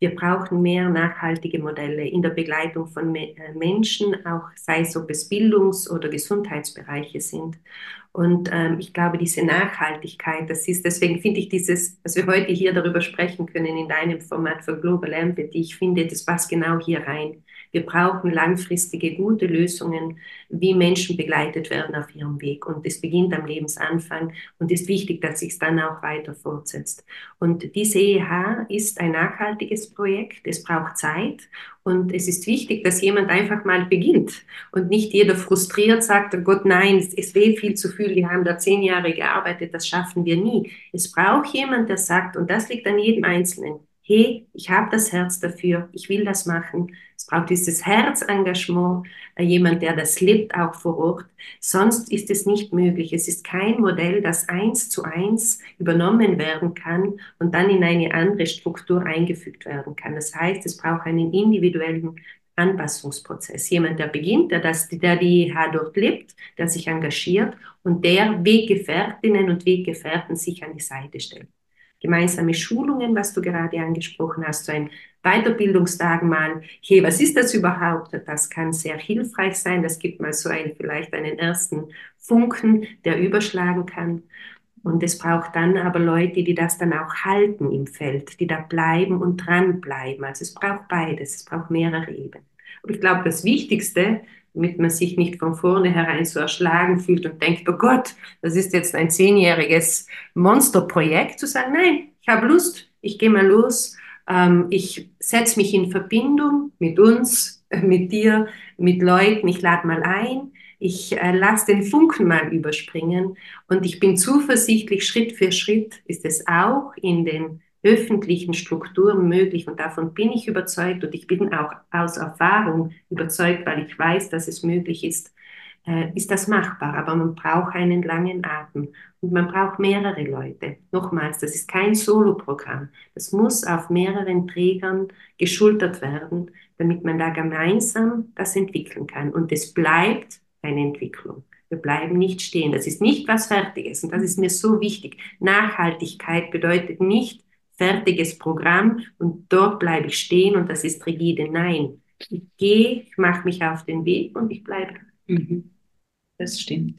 Wir brauchen mehr nachhaltige Modelle in der Begleitung von Me äh, Menschen, auch sei es, ob es Bildungs- oder Gesundheitsbereiche sind. Und ähm, ich glaube, diese Nachhaltigkeit, das ist, deswegen finde ich dieses, dass wir heute hier darüber sprechen können in deinem Format für Global Empathy, ich finde, das passt genau hier rein. Wir brauchen langfristige, gute Lösungen, wie Menschen begleitet werden auf ihrem Weg. Und es beginnt am Lebensanfang und ist wichtig, dass sich es dann auch weiter fortsetzt. Und diese E E H ist ein nachhaltiges Projekt. Es braucht Zeit und es ist wichtig, dass jemand einfach mal beginnt und nicht jeder frustriert sagt, oh Gott, nein, es ist eh viel zu viel, wir haben da zehn Jahre gearbeitet, das schaffen wir nie. Es braucht jemand, der sagt, und das liegt an jedem Einzelnen, hey, ich habe das Herz dafür, ich will das machen. Es braucht dieses Herzengagement, äh, jemand, der das lebt, auch vor Ort. Sonst ist es nicht möglich. Es ist kein Modell, das eins zu eins übernommen werden kann und dann in eine andere Struktur eingefügt werden kann. Das heißt, es braucht einen individuellen Anpassungsprozess. Jemand, der beginnt, der, das, der die E H dort lebt, der sich engagiert und der Weggefährtinnen und Weggefährten sich an die Seite stellt. Gemeinsame Schulungen, was du gerade angesprochen hast, so ein Weiterbildungstag mal, hey, was ist das überhaupt? Das kann sehr hilfreich sein. Das gibt mal so einen, vielleicht einen ersten Funken, der überschlagen kann. Und es braucht dann aber Leute, die das dann auch halten im Feld, die da bleiben und dranbleiben. Also es braucht beides, es braucht mehrere Ebenen. Und ich glaube, das Wichtigste, damit man sich nicht von vornherein so erschlagen fühlt und denkt, oh Gott, das ist jetzt ein zehnjähriges Monsterprojekt, zu sagen, nein, ich habe Lust, ich gehe mal los, ähm, ich setze mich in Verbindung mit uns, äh, mit dir, mit Leuten, ich lade mal ein, ich äh, lasse den Funken mal überspringen und ich bin zuversichtlich, Schritt für Schritt ist es auch in den öffentlichen Strukturen möglich und davon bin ich überzeugt und ich bin auch aus Erfahrung überzeugt, weil ich weiß, dass es möglich ist, äh, ist das machbar, aber man braucht einen langen Atem und man braucht mehrere Leute. Nochmals, das ist kein Soloprogramm, das muss auf mehreren Trägern geschultert werden, damit man da gemeinsam das entwickeln kann und es bleibt eine Entwicklung. Wir bleiben nicht stehen. Das ist nicht was Fertiges. Und das ist mir so wichtig. Nachhaltigkeit bedeutet nicht fertiges Programm und dort bleibe ich stehen und das ist rigide. Nein, ich gehe, ich mache mich auf den Weg und ich bleibe. Mhm. Das stimmt.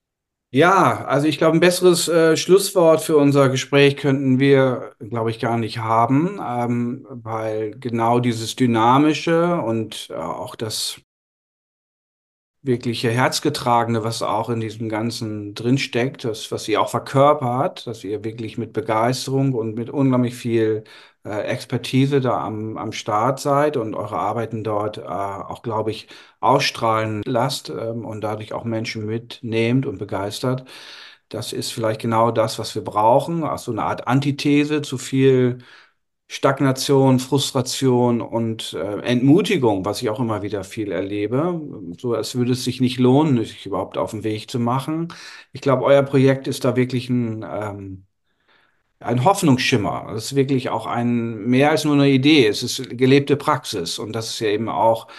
Ja, also ich glaube, ein besseres äh, Schlusswort für unser Gespräch könnten wir, glaube ich, gar nicht haben, ähm, weil genau dieses Dynamische und äh, auch das wirkliche Herzgetragene, was auch in diesem Ganzen drinsteckt, das, was ihr auch verkörpert, dass ihr wirklich mit Begeisterung und mit unglaublich viel äh, Expertise da am, am Start seid und eure Arbeiten dort äh, auch, glaube ich, ausstrahlen lasst ähm, und dadurch auch Menschen mitnehmt und begeistert. Das ist vielleicht genau das, was wir brauchen, auch so eine Art Antithese zu viel Stagnation, Frustration und äh, Entmutigung, was ich auch immer wieder viel erlebe. So als würde es sich nicht lohnen, sich überhaupt auf den Weg zu machen. Ich glaube, euer Projekt ist da wirklich ein, ähm, ein Hoffnungsschimmer. Es ist wirklich auch ein, mehr als nur eine Idee. Es ist gelebte Praxis. Und das ist ja eben auch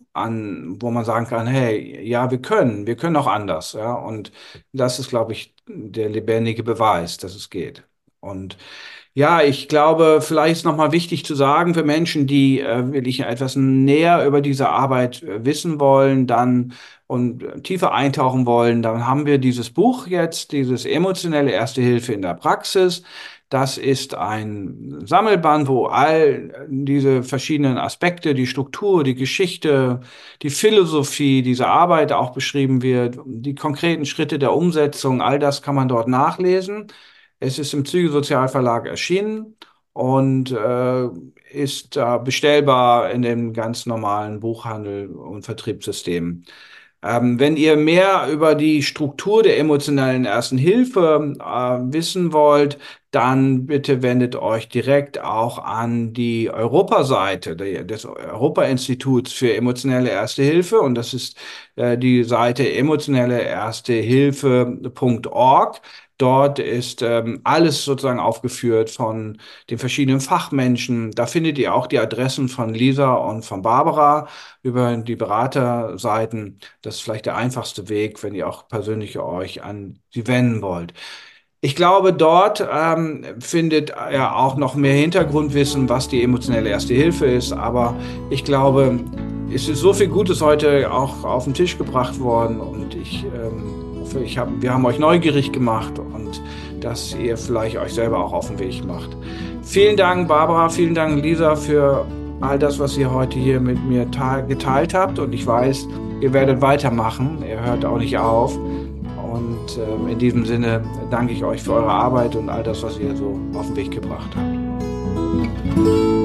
an, wo man sagen kann, hey, ja, wir können, wir können auch anders. Ja? Und das ist, glaube ich, der lebendige Beweis, dass es geht. Und ja, ich glaube, vielleicht ist nochmal wichtig zu sagen für Menschen, die äh, wirklich etwas näher über diese Arbeit äh, wissen wollen, dann und äh, tiefer eintauchen wollen, dann haben wir dieses Buch jetzt, dieses emotionelle Erste Hilfe in der Praxis. Das ist ein Sammelband, wo all äh, diese verschiedenen Aspekte, die Struktur, die Geschichte, die Philosophie dieser Arbeit auch beschrieben wird, die konkreten Schritte der Umsetzung, all das kann man dort nachlesen. Es ist im Psychosozialverlag erschienen und äh, ist äh, bestellbar in dem ganz normalen Buchhandel und Vertriebssystem. Ähm, wenn ihr mehr über die Struktur der emotionalen Ersten Hilfe äh, wissen wollt, dann bitte wendet euch direkt auch an die Europaseite der- des Europa-Instituts für emotionelle Erste Hilfe und das ist äh, die Seite emotionelle erste Hilfe Punkt org. Dort ist ähm, alles sozusagen aufgeführt von den verschiedenen Fachmenschen. Da findet ihr auch die Adressen von Lisa und von Barbara über die Beraterseiten. Das ist vielleicht der einfachste Weg, wenn ihr auch persönlich euch an sie wenden wollt. Ich glaube, dort ähm, findet er auch noch mehr Hintergrundwissen, was die emotionelle Erste Hilfe ist. Aber ich glaube, es ist so viel Gutes heute auch auf den Tisch gebracht worden. Und ich, ähm, hoffe, ich hab, wir haben euch neugierig gemacht und dass ihr vielleicht euch selber auch auf den Weg macht. Vielen Dank, Barbara, vielen Dank, Lisa, für all das, was ihr heute hier mit mir geteilt habt. Und ich weiß, ihr werdet weitermachen. Ihr hört auch nicht auf. Und ähm, in diesem Sinne danke ich euch für eure Arbeit und all das, was ihr so auf den Weg gebracht habt.